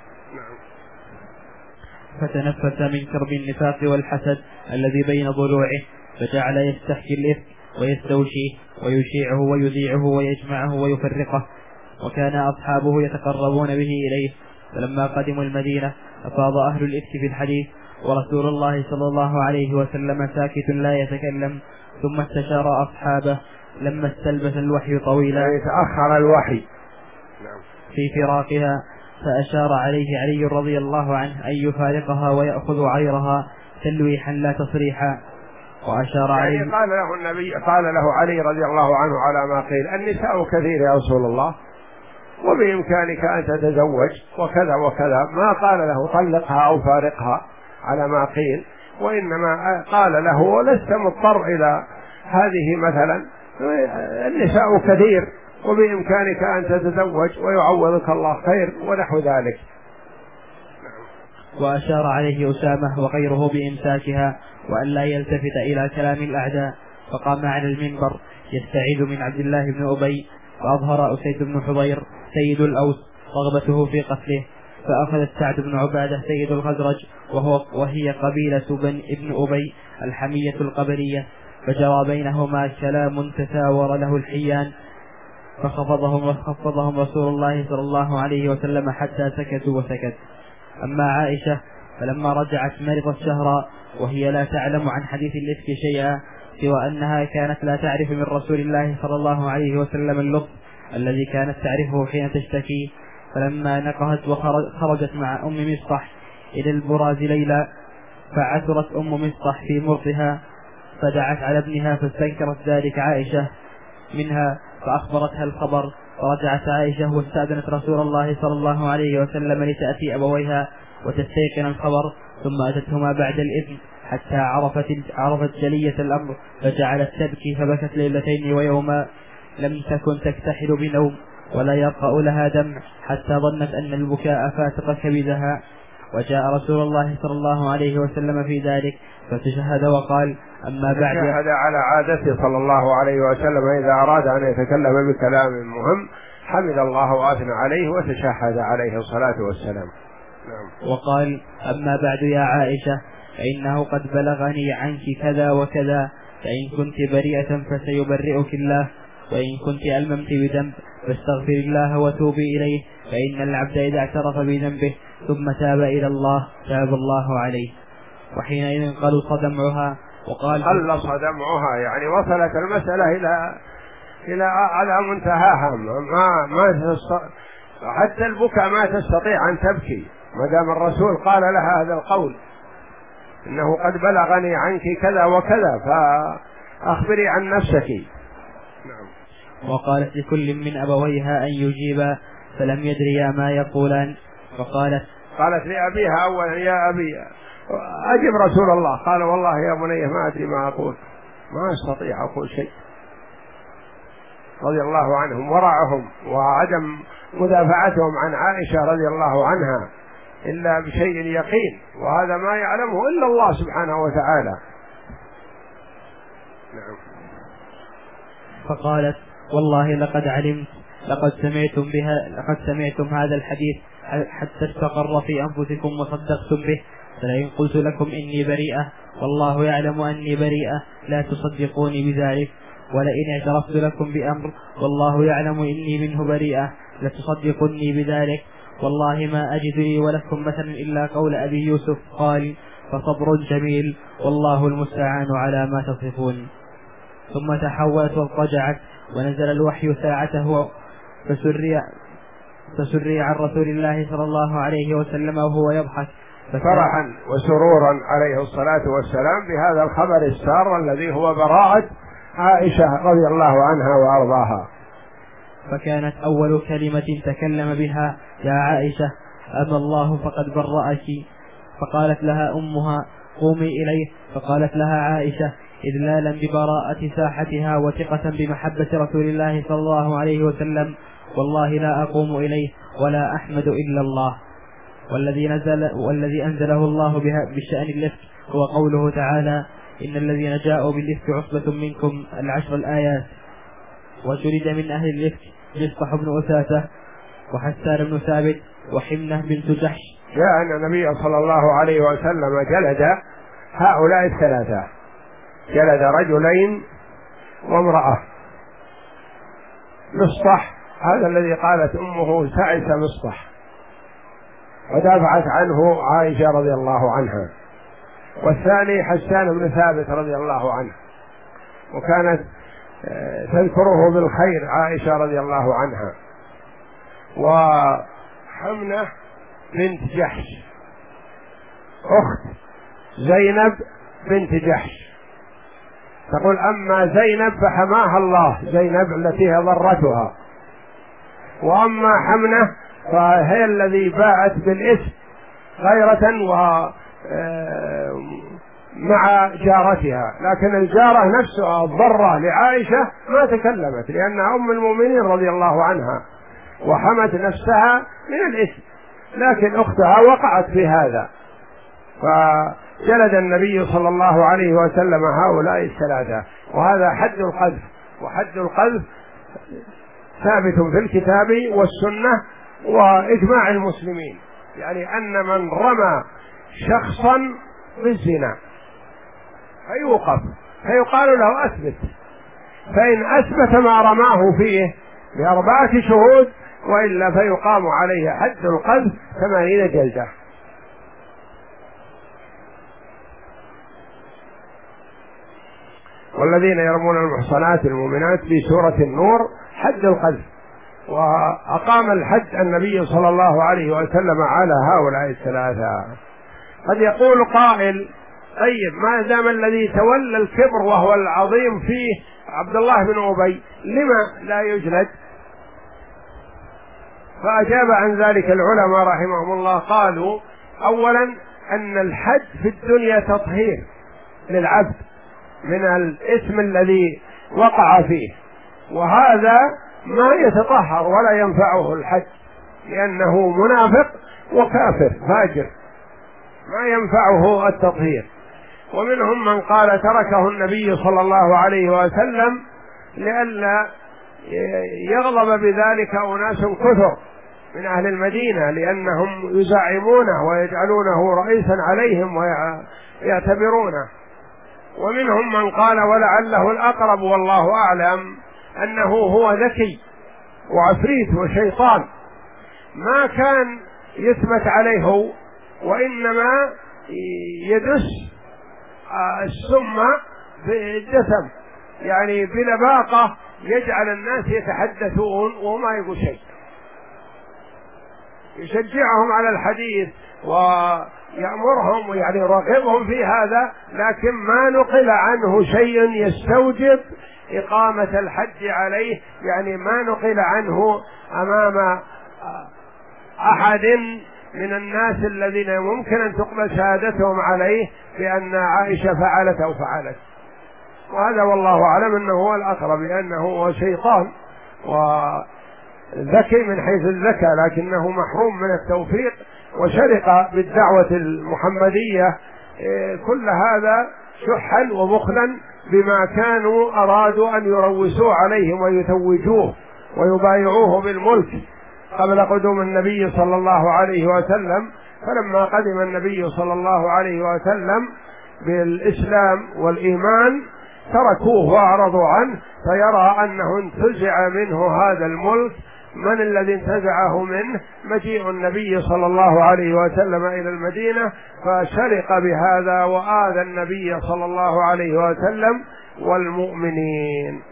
فتنفس من كرب النفاق والحسد الذي بين ضلوعه، فجعل يستحكي الإفك ويستوشيه ويشيعه ويذيعه ويجمعه ويفرقه، وكان أصحابه يتقربون به إليه. فلما قدموا المدينة أفاض أهل الإفك في الحديث، ورسول الله صلى الله عليه وسلم ساكت لا يتكلم. ثم استشار أصحابه لما استلبث الوحي طويلا، يتأخر الوحي في فراقها، فأشار عليه علي رضي الله عنه أن يفارقها ويأخذ عيرها تلويحا لا تصريحا. وأشار عليه، يعني قال له علي رضي الله عنه على ما قيل: النساء كثير يا رسول الله، وبإمكانك أن تتزوج وكذا وكذا، ما قال له طلقها أو فارقها على ما قيل، وإنما قال له: لست مضطر إلى هذه، مثلا النساء كثير وبإمكانك أن تتزوج ويعوضك الله خير ونحو ذلك. وأشار عليه أسامة وغيره بإمساكها وأن لا يلتفت إلى كلام الأعداء، فقام على المنبر يستعيذ من عبد الله بن أبي، فأظهر أسيد بن حضير سيد الأوس رغبته في قتله، فأخذ سعد بن عبادة سيد الخزرج وهي قبيلة ابن أبي الحمية القبلية، فجرى بينهما كلام تثاور له الحيان، فخفضهم رسول الله صلى الله عليه وسلم حتى سكتوا وسكت. أما عائشة فلما رجعت مرضت شهرا، وهي لا تعلم عن حديث الإفك شيئا، سوى أنها كانت لا تعرف من رسول الله صلى الله عليه وسلم اللطف الذي كانت تعرفه حين تشتكي. فلما نقهت وخرجت مع أم مصطح إلى البراز ليلى، فعثرت أم مصطح في مرضها، فدعت على ابنها، فاستنكرت ذلك عائشة منها، فأخبرتها الخبر. فرجعت عائشة واستأذنت رسول الله صلى الله عليه وسلم لتأتي أبويها وتستيقن الخبر، ثم أتتهما بعد الإذن حتى عرفت جلية الأمر، فجعلت تبكي، فبكت ليلتين ويوما، لم تكن تكتحل بنوم ولا يرقأ لها دمع، حتى ظنت أن البكاء فاتق كبدها. وجاء رسول الله صلى الله عليه وسلم في ذلك فتشهد وقال: أما بعد. شهد على عادته صلى الله عليه وسلم إذا أراد أن يتكلم بكلام مهم حمد الله وأثنى عليه وتشهد عليه الصلاة والسلام. وقال: أما بعد يا عائشة، فإنه قد بلغني عنك كذا وكذا، فإن كنت بريئة فسيبرئك الله، وإن كنت ألممت بذنب فاستغفر الله وتوبي إليه، فإن العبد إذا اعترف بذنبه ثم تاب إلى الله تاب الله عليه. وحينئذ قلص دمعها، وقال: قلص دمعها، يعني وصلت المسألة إلى على منتهاها، ما حتى البكاء ما تستطيع أن تبكي ما دام الرسول قال لها هذا القول إنه قد بلغني عنك كذا وكذا فأخبري عن نفسك. نعم. وقالت لكل من أبويها أن يجيبا فلم يدريا ما يقولان، قالت لأبيها أولا يا أبي أجب رسول الله، قال والله يا بني ما أدري ما أقول، ما أستطيع أقول شيء، رضي الله عنهم ورعهم وعدم مدافعتهم عن عائشة رضي الله عنها إلا بشيء يقين، وهذا ما يعلمه إلا الله سبحانه وتعالى. نعم. فقالت والله لقد علمت لقد سمعتم هذا الحديث حتى استقر في أنفسكم وصدقتم به، فلئن قلت لكم إني بريئة والله يعلم أني بريئة لا تصدقوني بذلك، ولئن اعترفت لكم بأمر والله يعلم إني منه بريئة لتصدقني بذلك، والله ما أجد لي ولكم مثلا إلا قول أبي يوسف قال فصبر جميل والله المستعان على ما تصفون. ثم تحولت واضطجعت ونزل الوحي ساعته فسري عن رسول الله صلى الله عليه وسلم وهو يضحك فرحا وسرورا عليه الصلاة والسلام بهذا الخبر السار الذي هو براءة عائشة رضي الله عنها وأرضاها. فكانت أول كلمة تكلم بها يا عائشة أما الله فقد برأك، فقالت لها أمها قومي إليه، فقالت لها عائشة إذلالا ببراءة ساحتها وثقة بمحبة رسول الله صلى الله عليه وسلم والله لا أقوم إليه ولا أحمد إلا الله. والذي أنزله الله بشأن الإفك هو قوله تعالى إن الذين جاءوا بالإفك عصبة منكم 10 الآيات. وجلد من أهل الإفك مصطح بن أثاثة وحسان بن ثابت وحمنة بنت جحش. جاء أن النبي صلى الله عليه وسلم جلد هؤلاء الثلاثة، جلد رجلين وامرأة. مصطح هذا الذي قالت أمه تعس مصطح ودافعت عنه عائشة رضي الله عنها، والثاني حسان بن ثابت رضي الله عنه، وكانت تذكره بالخير عائشة رضي الله عنها. وحمنة بنت جحش أخت زينب بنت جحش، تقول أما زينب فحماها الله، زينب التي هي ضرتها، وأما حمنة فهي الذي باعت بالإثم غيرة ومع جارتها، لكن الجارة نفسها الضرة لعائشة ما تكلمت لأنها أم المؤمنين رضي الله عنها وحمت نفسها من الإثم، لكن أختها وقعت في هذا، فجلد النبي صلى الله عليه وسلم هؤلاء الثلاثة. وهذا حد القذف، وحد القذف ثابت في الكتاب والسنة وإجماع المسلمين، يعني أن من رمى شخصا بالزنا فيوقف، فيقال له أثبت، فإن أثبت ما رماه فيه ب4 شهود وإلا فيقام عليه حد القذف 80 جلدة. والذين يرمون المحصنات المؤمنات في سورة النور حد القذف، وأقام الحد النبي صلى الله عليه وسلم على هؤلاء الثلاثة. قد يقول قائل طيب ما دام الذي تولى الكبر وهو العظيم فيه عبد الله بن أبي لما لا يجلد؟ فأجاب عن ذلك العلماء رحمهم الله، قالوا أولا أن الحد في الدنيا تطهير للعبد من الإثم الذي وقع فيه، وهذا ما يتطهر ولا ينفعه الحد لأنه منافق وكافر فاجر، ما ينفعه التطهير. ومنهم من قال تركه النبي صلى الله عليه وسلم لئلا يغضب بذلك أناس كثر من أهل المدينة لأنهم يزعمونه ويجعلونه رئيسا عليهم ويعتبرونه. ومنهم من قال ولعله الأقرب والله أعلم أنه هو ذكي وعفريت وشيطان ما كان يثبت عليه، وإنما يدس السم بالجسم، يعني بلباقة يجعل الناس يتحدثون وما يقول شيء. يشجعهم على الحديث ويأمرهم ويعني يراقبهم في هذا، لكن ما نقل عنه شيء يستوجب إقامة الحد عليه، يعني ما نقل عنه أمام أحد من الناس الذين ممكن أن تقبل شهادتهم عليه بأن عائشة فعلت أو فعلت. وهذا والله أعلم أنه هو الأقرب، لأنه هو شيطان وذكي من حيث الذكاء، لكنه محروم من التوفيق وشرق بالدعوة المحمدية كل هذا شحا وبخلا بما كانوا أرادوا أن يروسوه عليهم ويتوجوه ويبايعوه بالملك قبل قدوم النبي صلى الله عليه وسلم. فلما قدم النبي صلى الله عليه وسلم بالإسلام والإيمان تركوه وأعرضوا عنه، فيرى أنه انتزع منه هذا الملك. من الذي انتزعه منه؟ مجيء النبي صلى الله عليه وسلم إلى المدينة، فشرق بهذا وآذى النبي صلى الله عليه وسلم والمؤمنين.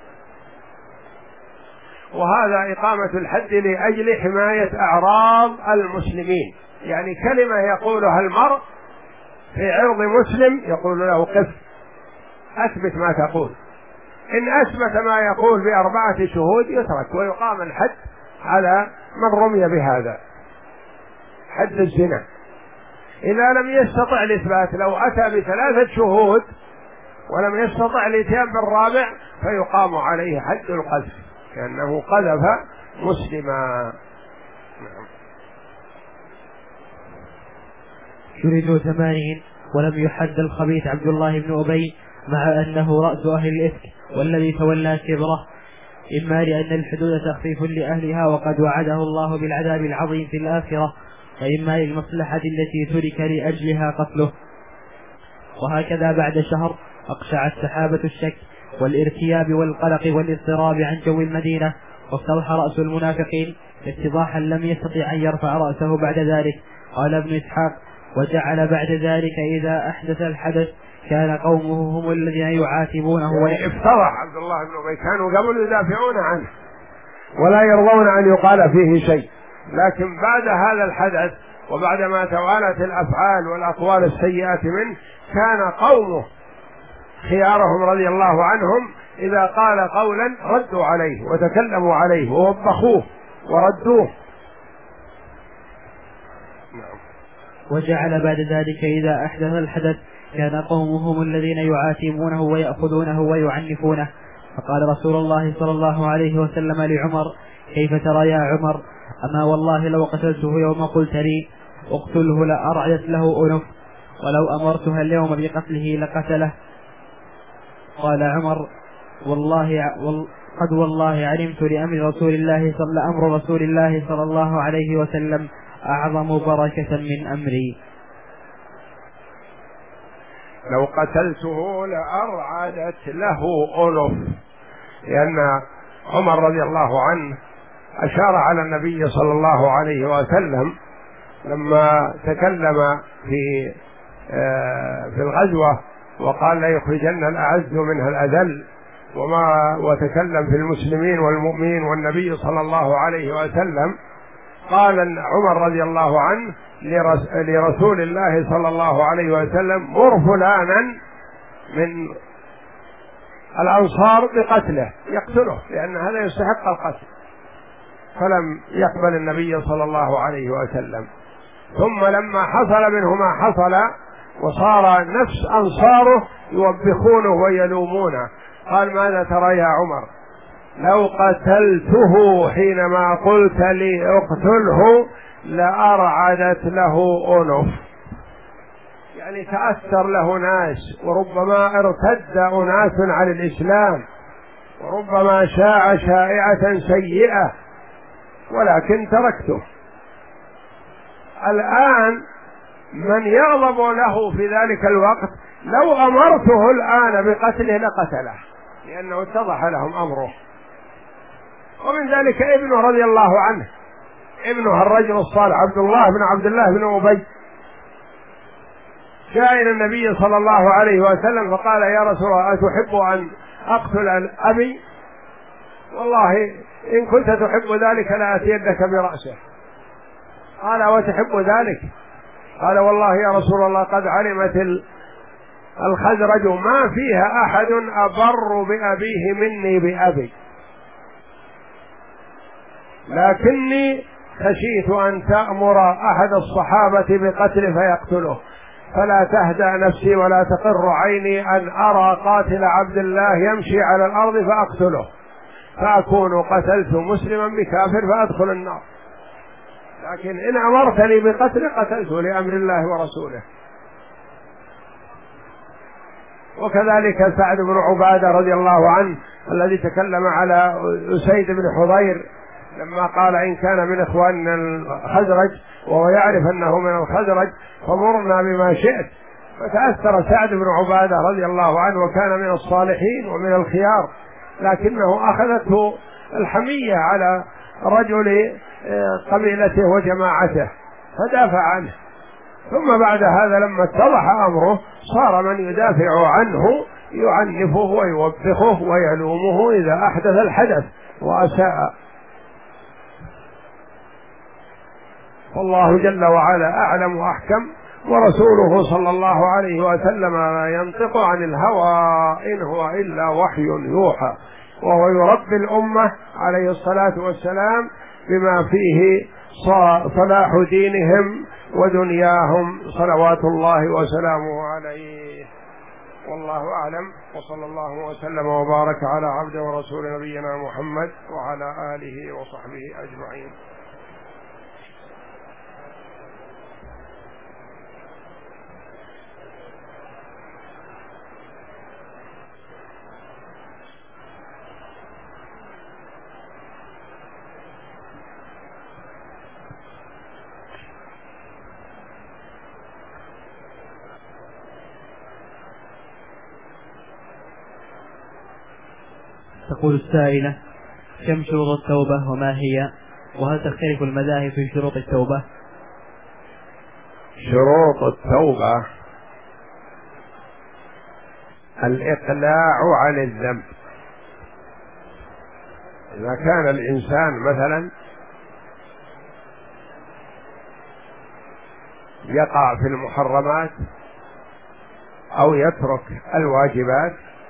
وهذا إقامة الحد لأجل حماية أعراض المسلمين، يعني كلمة يقولها المرء في عرض مسلم يقول له قف، أثبت ما تقول. إن أثبت ما يقول ب4 شهود يترك ويقام الحد على من رمي بهذا، حد الزنا. إذا لم يستطع الإثبات، لو أتى ب3 شهود ولم يستطع الإتيان بالرابع فيقام عليه حد القذف، لأنه قذف مسلما. شردوا 80 ولم يحد الخبيث عبد الله بن أبي، مع أنه رأس أهل الإفك والذي تولى كبره، إما لأن الحدود تخفيف لأهلها وقد وعده الله بالعذاب العظيم في الآخرة، وإما للمصلحة التي ترك لأجلها قتله. وهكذا بعد شهر أقشعت سحابة الشك والارتياب والقلق والاضطراب عن جو المدينة، وافتضح رأس المنافقين اتضاحا لم يستطع أن يرفع رأسه بعد ذلك. قال ابن إسحاق: وجعل بعد ذلك إذا أحدث الحدث كان قومه هم الذين يعاتبونه. يعني افتضح عبد الله بن أبي، كانوا قبل يدافعون عنه ولا يرضون أن يقال فيه شيء، لكن بعد هذا الحدث وبعد ما توالت الأفعال والأقوال السيئة منه كان قومه خيارهم رضي الله عنهم إذا قال قولا ردوا عليه وتكلموا عليه ووبخوه وردوه. وجعل بعد ذلك إذا أحدث الحدث كان قومهم الذين يعاتبونه ويأخذونه ويعنفونه. فقال رسول الله صلى الله عليه وسلم لعمر: كيف ترى يا عمر؟ أما والله لو قتلته يوم قلت لي اقتله لأرعدت له أنف، ولو أمرتها اليوم بقتله لقتله. قال عمر: والله علمت لأمر رسول الله صلى الله عليه وسلم أعظم بركة من أمري. لو قتلته لأرعدت له أنف، لأن عمر رضي الله عنه أشار على النبي صلى الله عليه وسلم لما تكلم في الغزوة وقال: لا يخرجن الأعز منها الأذل، وتكلم في المسلمين والمؤمنين والنبي صلى الله عليه وسلم. قال عمر رضي الله عنه لرسول الله صلى الله عليه وسلم: مر فلانا من الأنصار بقتله، يقتله لأن هذا يستحق القتل. فلم يقبل النبي صلى الله عليه وسلم. ثم لما حصل منه ما حصل وصار نفس أنصاره يوبخونه ويلومونه، قال: ماذا ترى يا عمر؟ لو قتلته حينما قلت لي اقتله لأرعدت له أنف، يعني تأثر له ناس، وربما ارتد أناس عن الإسلام، وربما شاع شائعة سيئة، ولكن تركته. الآن من يغضب له في ذلك الوقت لو أمرته الآن بقتله لقتله، لأنه اتضح لهم أمره. ومن ذلك ابنه رضي الله عنه، ابنه الرجل الصالح عبد الله بن أبي، جاء إلى النبي صلى الله عليه وسلم فقال: يا رسول الله، أتحب أن أقتل أبي؟ والله إن كنت تحب ذلك لأتينك برأسه. قال وتحب ذلك؟ قال والله يا رسول الله قد علمت الخزرج ما فيها أحد أبر بأبيه مني بأبي، لكني خشيت أن تأمر أحد الصحابة بقتله فيقتله، فلا تهدأ نفسي ولا تقر عيني أن أرى قاتل عبد الله يمشي على الأرض فأقتله، فأكون قتلت مسلما بكافر فأدخل النار، لكن إن أمرتني بقتل قتلته لأمر الله ورسوله. وكذلك سعد بن عبادة رضي الله عنه الذي تكلم على أسيد بن حضير لما قال إن كان من إخواننا الخزرج وهو يعرف أنه من الخزرج فمرنا بما شئت، فتأثر سعد بن عبادة رضي الله عنه وكان من الصالحين ومن الخيار، لكنه أخذته الحمية على رجل قبيلته وجماعته فدافع عنه، ثم بعد هذا لما اتضح أمره صار من يدافع عنه يعنفه ويوبخه ويلومه إذا أحدث الحدث وأساء. والله جل وعلا أعلم وأحكم، ورسوله صلى الله عليه وسلم ما ينطق عن الهوى إن هو إلا وحي يوحى، وهو يربي الأمة عليه الصلاة والسلام بما فيه صلاح دينهم ودنياهم صلوات الله وسلامه عليه. والله أعلم، وصلى الله وسلم وبارك على عبده ورسول نبينا محمد وعلى آله وصحبه أجمعين. تقول السائلة: كم شروط التوبة وما هي؟ وهل تختلف المذاهب في شروط التوبة؟ شروط التوبة الإقلاع عن الذنب. إذا كان الإنسان مثلا يقع في المحرمات أو يترك الواجبات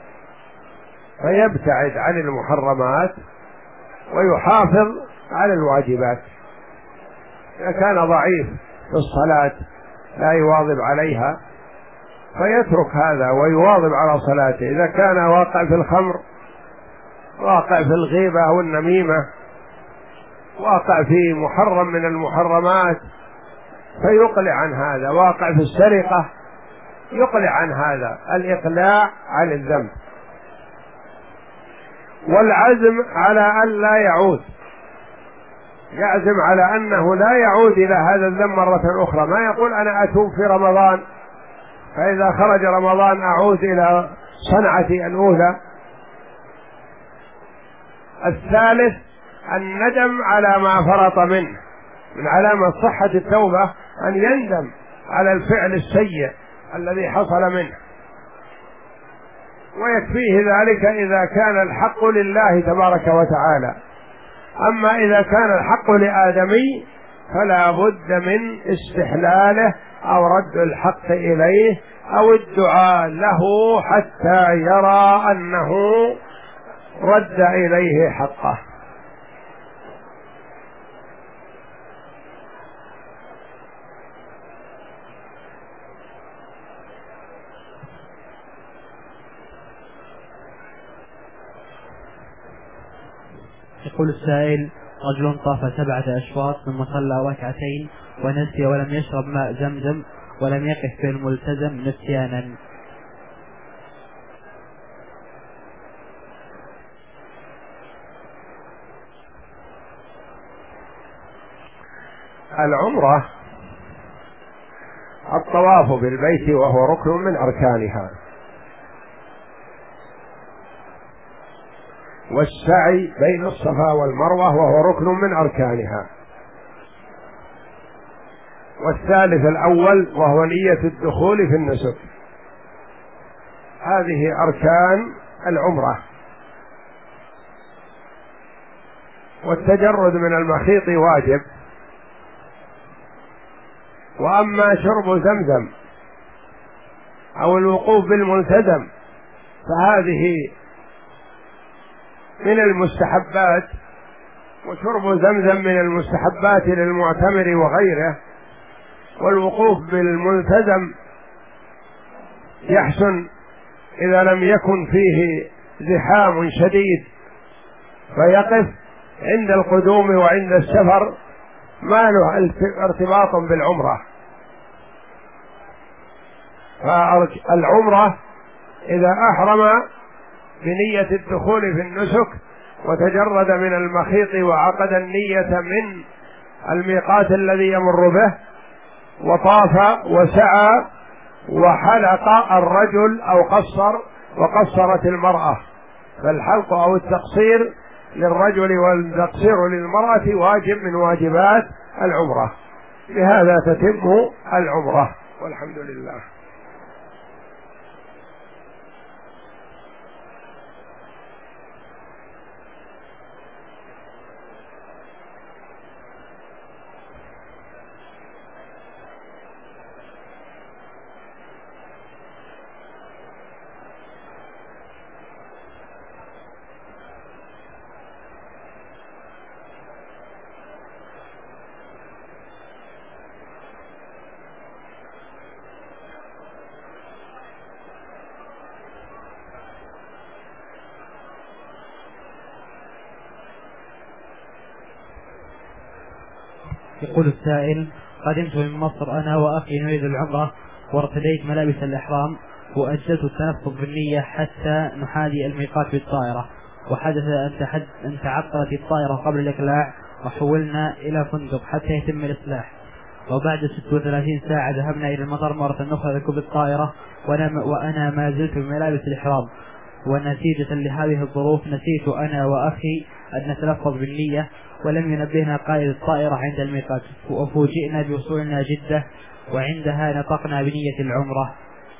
فيبتعد عن المحرمات ويحافظ على الواجبات. إذا كان ضعيف في الصلاة لا يواظب عليها فيترك هذا ويواظب على صلاته. إذا كان واقع في الخمر، واقع في الغيبة أو النميمة، واقع في محرم من المحرمات فيقلع عن هذا، واقع في السرقة يقلع عن هذا، الإقلاع عن الذنب، والعزم على أن لا يعود، يعزم على أنه لا يعود إلى هذا الذنب مرة أخرى، ما يقول أنا أتوب في رمضان فإذا خرج رمضان أعود إلى صنعتي الأولى. الثالث الندم على ما فرط منه، من علامة صحة التوبة أن يندم على الفعل السيء الذي حصل منه، ويكفيه ذلك إذا كان الحق لله تبارك وتعالى. أما إذا كان الحق لآدمي فلا بد من استحلاله أو رد الحق إليه أو الدعاء له حتى يرى أنه رد إليه حقه. يقول السائل: رجل طاف 7 أشواط ثم صلى ركعتين ونسي ولم يشرب ماء زمزم ولم يقف في الملتزم نسيانا. العمرة الطواف بالبيت وهو ركن من أركانها، والسعي بين الصفا والمروة وهو ركن من أركانها، والثالث الأول وهو نية الدخول في النسك. هذه أركان العمرة. والتجرد من المخيط واجب، وأما شرب زمزم أو الوقوف بالملتزم فهذه من المستحبات، وشرب زمزم من المستحبات للمعتمر وغيره، والوقوف بالملتزم يحسن إذا لم يكن فيه زحام شديد، فيقف عند القدوم وعند السفر ما له ارتباط بالعمرة. فالعمرة إذا أحرم بنية الدخول في النسك وتجرد من المخيط وعقد النية من الميقات الذي يمر به وطاف وسعى وحلق الرجل أو قصر وقصرت المرأة، فالحلق أو التقصير للرجل والتقصير للمرأة واجب من واجبات العمرة، بهذا تتم العمرة والحمد لله. يقول السائل: قدمت من مصر أنا وأخي نريد العمرة وارتديت ملابس الإحرام وأجلت التنفض بالنية حتى نحاذي الميقات بالطائرة، وحدث أن تعطلت الطائرة قبل الإقلاع وحولنا إلى فندق حتى يتم الإصلاح، وبعد 36 ساعة ذهبنا إلى المطار مرة أخرى ركوب الطائرة وأنا ما زلت بملابس الإحرام، ونتيجة لهذه الظروف نسيت أنا وأخي أن نتلفظ بالنية ولم ينبهنا قائد الطائرة عند الميقات، وفوجئنا بوصولنا جدة وعندها نطقنا بنية العمرة.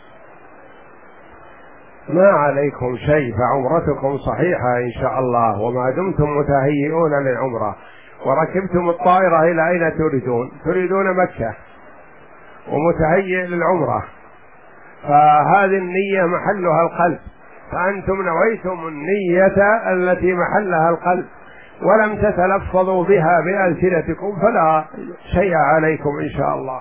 ما عليكم شيء، فعمرتكم صحيحة إن شاء الله، وما دمتم متهيئون للعمرة وركبتم الطائرة إلى أين تريدون مكة ومتهيئ للعمرة، فهذه النية محلها القلب، فأنتم نويتم النية التي محلها القلب ولم تتلفظوا بها بألسنتكم، فلا شيء عليكم إن شاء الله.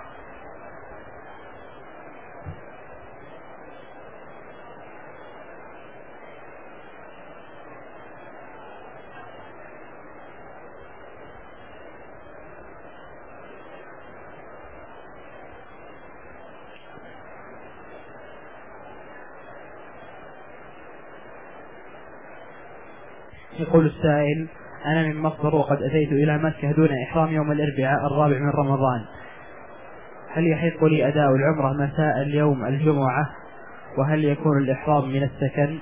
يقول السائل: أنا من مصر وقد أتيت إلى مكة دون إحرام يوم الأربعاء 4 من رمضان، هل يحق لي أداء العمرة مساء اليوم الجمعة؟ وهل يكون الإحرام من السكن؟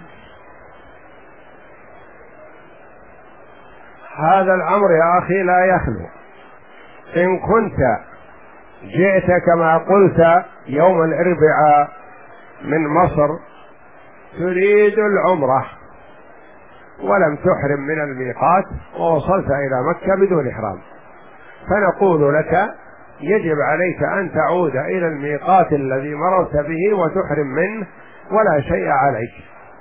هذا الأمر يا أخي لا يخلو. إن كنت جئت كما قلت يوم الأربعاء من مصر تريد العمرة ولم تحرم من الميقات ووصلت إلى مكة بدون إحرام، فنقول لك يجب عليك أن تعود إلى الميقات الذي مررت به وتحرم منه ولا شيء عليك،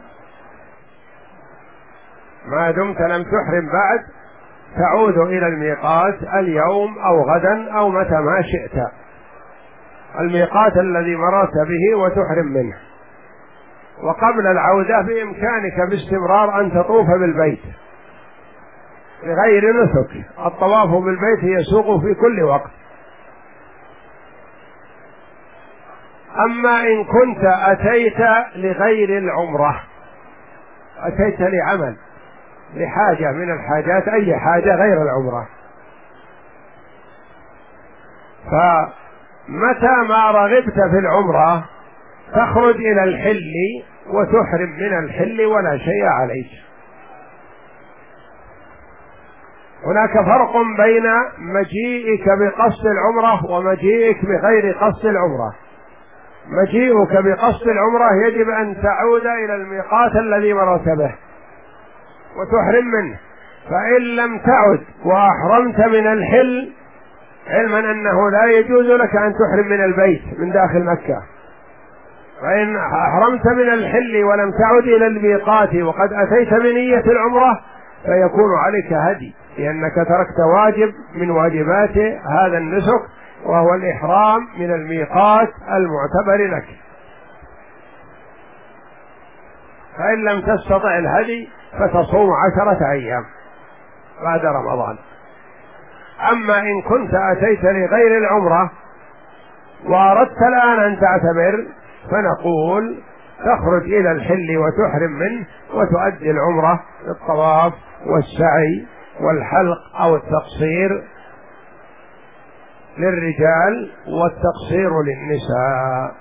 ما دمت لم تحرم بعد تعود إلى الميقات اليوم أو غدا أو متى ما شئت، الميقات الذي مررت به وتحرم منه. وقبل العودة بإمكانك باستمرار أن تطوف بالبيت بغير نسك، الطواف بالبيت يسوق في كل وقت. أما إن كنت أتيت لغير العمرة، أتيت لعمل لحاجة من الحاجات، أي حاجة غير العمرة، فمتى ما رغبت في العمرة تخرج إلى الحل وتحرم من الحل ولا شيء عليك. هناك فرق بين مجيئك بقصد العمرة ومجيئك بغير قصد العمرة. مجيئك بقصد العمرة يجب أن تعود إلى الميقات الذي مررت به وتحرم منه، فإن لم تعد وأحرمت من الحل علما أنه لا يجوز لك أن تحرم من البيت من داخل مكة، فإن أحرمت من الحل ولم تعد إلى الميقات وقد أتيت بنية العمرة فيكون عليك هدي، لأنك تركت واجب من واجبات هذا النسك، وهو الإحرام من الميقات المعتبر لك. فإن لم تستطع الهدي فتصوم 10 أيام بعد رمضان. أما إن كنت أتيت لغير العمرة وأردت الآن أن تعتبر، فنقول تخرج إلى الحل وتحرم منه وتؤدي العمرة بالطواف والسعي والحلق أو التقصير للرجال والتقصير للنساء.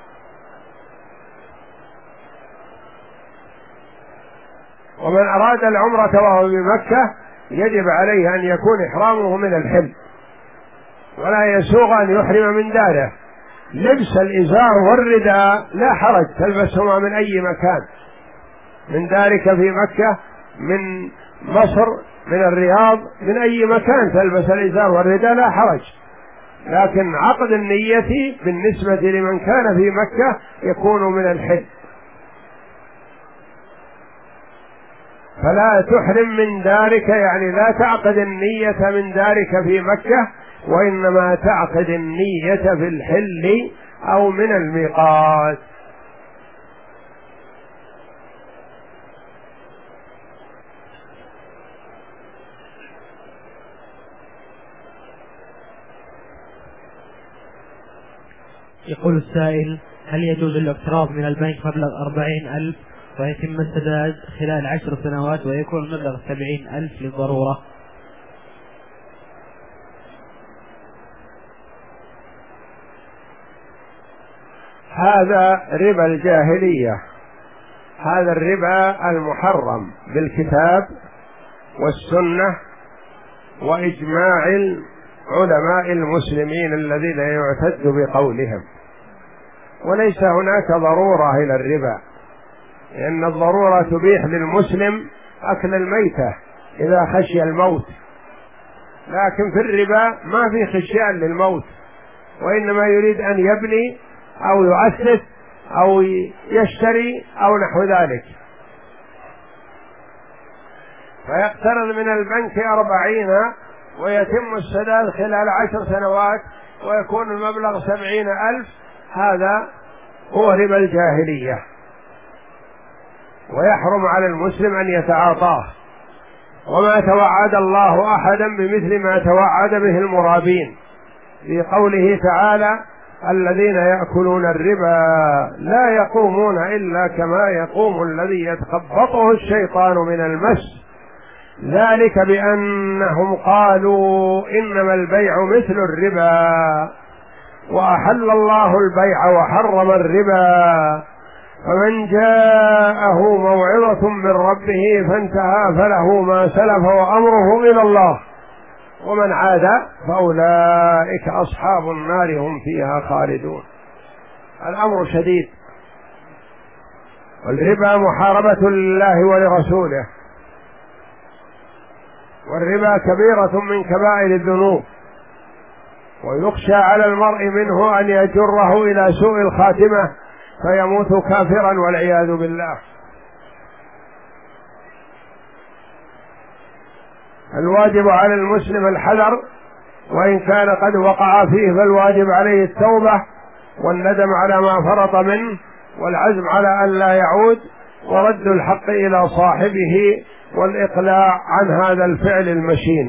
ومن أراد العمرة وهو بمكة يجب عليه أن يكون إحرامه من الحل، ولا يسوغ أن يحرم من داره. لبس الإزار والرداء لا حرج، تلبسهما من أي مكان، من دارك في مكة، من مصر، من الرياض، من أي مكان تلبس الإزار والرداء لا حرج. لكن عقد النية بالنسبة لمن كان في مكة يكون من الحل، فلا تحرم من دارك، يعني لا تعقد النية من دارك في مكة، وإنما تعقد النية في الحل أو من الميقات. يقول السائل: هل يجوز الاقتراض من البنك مبلغ 40,000 ويتم السداد خلال 10 سنوات ويكون المبلغ 70,000 للضرورة؟ هذا ربا الجاهلية، هذا الربا المحرم بالكتاب والسنة وإجماع علماء المسلمين الذين يعتد بقولهم، وليس هناك ضرورة إلى الربا، لأن الضرورة تبيح للمسلم أكل الميتة إذا خشي الموت، لكن في الربا ما في خشيان للموت، وإنما يريد أن يبني أو يؤسس أو يشتري أو نحو ذلك، فيقترض من البنك 40 ويتم السداد خلال 10 سنوات ويكون المبلغ 70,000. هذا هو ربا الجاهلية، ويحرم على المسلم أن يتعاطاه. وما توعد الله أحدا بمثل ما توعد به المرابين في قوله تعالى: الذين يأكلون الربا لا يقومون إلا كما يقوم الذي يتخبطه الشيطان من المس، ذلك بأنهم قالوا إنما البيع مثل الربا وأحل الله البيع وحرم الربا، فمن جاءه موعظة من ربه فانتهى فله ما سلف وأمره إلى الله ومن عاد فأولئك أصحاب النار هم فيها خالدون. الأمر شديد، والربا محاربة لله ولرسوله، والربا كبيرة من كبائر الذنوب، ويخشى على المرء منه أن يجره إلى سوء الخاتمة فيموت كافرا والعياذ بالله. الواجب على المسلم الحذر، وإن كان قد وقع فيه فالواجب عليه التوبة والندم على ما فرط منه والعزم على أن لا يعود، ورد الحق إلى صاحبه والإقلاع عن هذا الفعل المشين.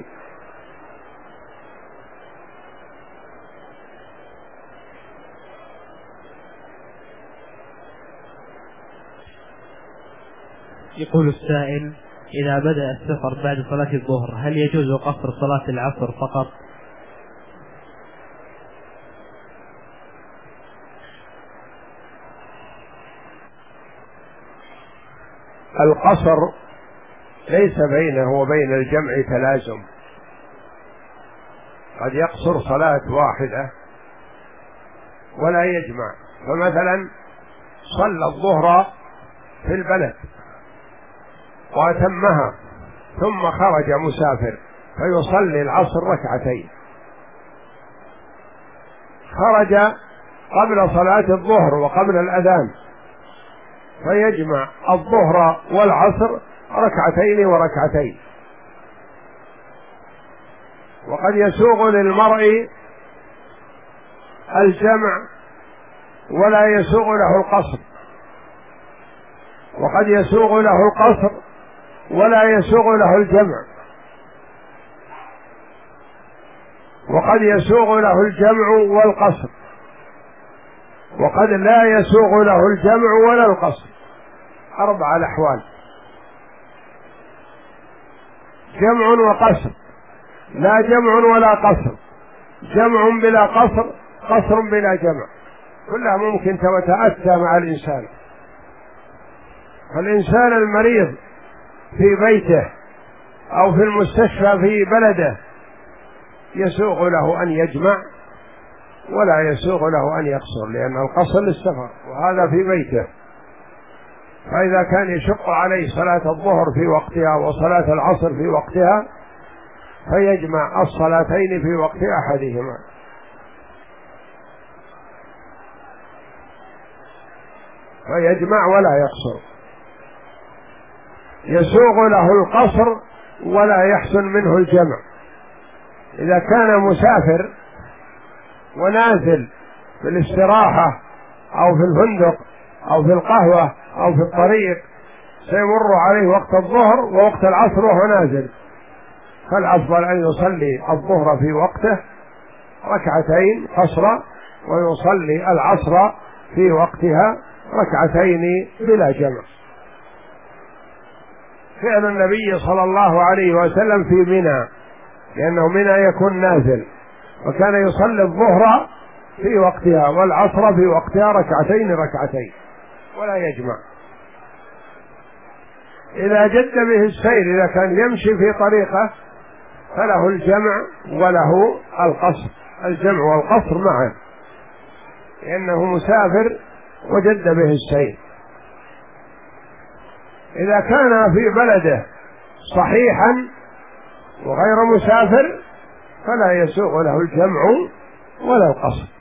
يقول السائل: إذا بدأ السفر بعد صلاة الظهر هل يجوز قصر صلاة العصر فقط؟ القصر ليس بينه وبين الجمع تلازم، قد يقصر صلاة واحدة ولا يجمع، فمثلا صلى الظهر في البلد وأتمها ثم خرج مسافر فيصلي العصر ركعتين خرج قبل صلاة الظهر وقبل الأذان، فيجمع الظهر والعصر ركعتين وركعتين. وقد يسوغ للمرء الجمع ولا يسوغ له القصر، وقد يسوغ له القصر ولا يسوغ له الجمع، وقد يسوغ له الجمع والقصر، وقد لا يسوغ له الجمع ولا القصر. 4 الأحوال: جمع وقصر، لا جمع ولا قصر، جمع بلا قصر، قصر بلا جمع، كلها ممكن تتأتى مع الإنسان. فالإنسان المريض في بيته أو في المستشفى في بلده يسوغ له أن يجمع ولا يسوغ له أن يقصر، لأن القصر للسفر وهذا في بيته. فإذا كان يشق عليه صلاة الظهر في وقتها وصلاة العصر في وقتها فيجمع الصلاتين في وقت أحدهما. فيجمع ولا يقصر. يسوغ له القصر ولا يحسن منه الجمع. إذا كان مسافر ونازل في الاستراحة أو في الفندق أو في القهوة أو في الطريق سيمر عليه وقت الظهر ووقت العصر وهو نازل، فالأفضل أن يصلي الظهر في وقته ركعتين قصرا، ويصلي العصر في وقتها ركعتين بلا جمع. فعل النبي صلى الله عليه وسلم في منى، لأنه منى يكون نازل، وكان يصلي الظهر في وقتها والعصر في وقتها ركعتين ركعتين ولا يجمع. إذا جد به السير، إذا كان يمشي في طريقه فله الجمع وله القصر، الجمع والقصر معا، لأنه مسافر وجد به السير. إذا كان في بلده صحيحا وغير مسافر فلا يسوغ له الجمع ولا القصر.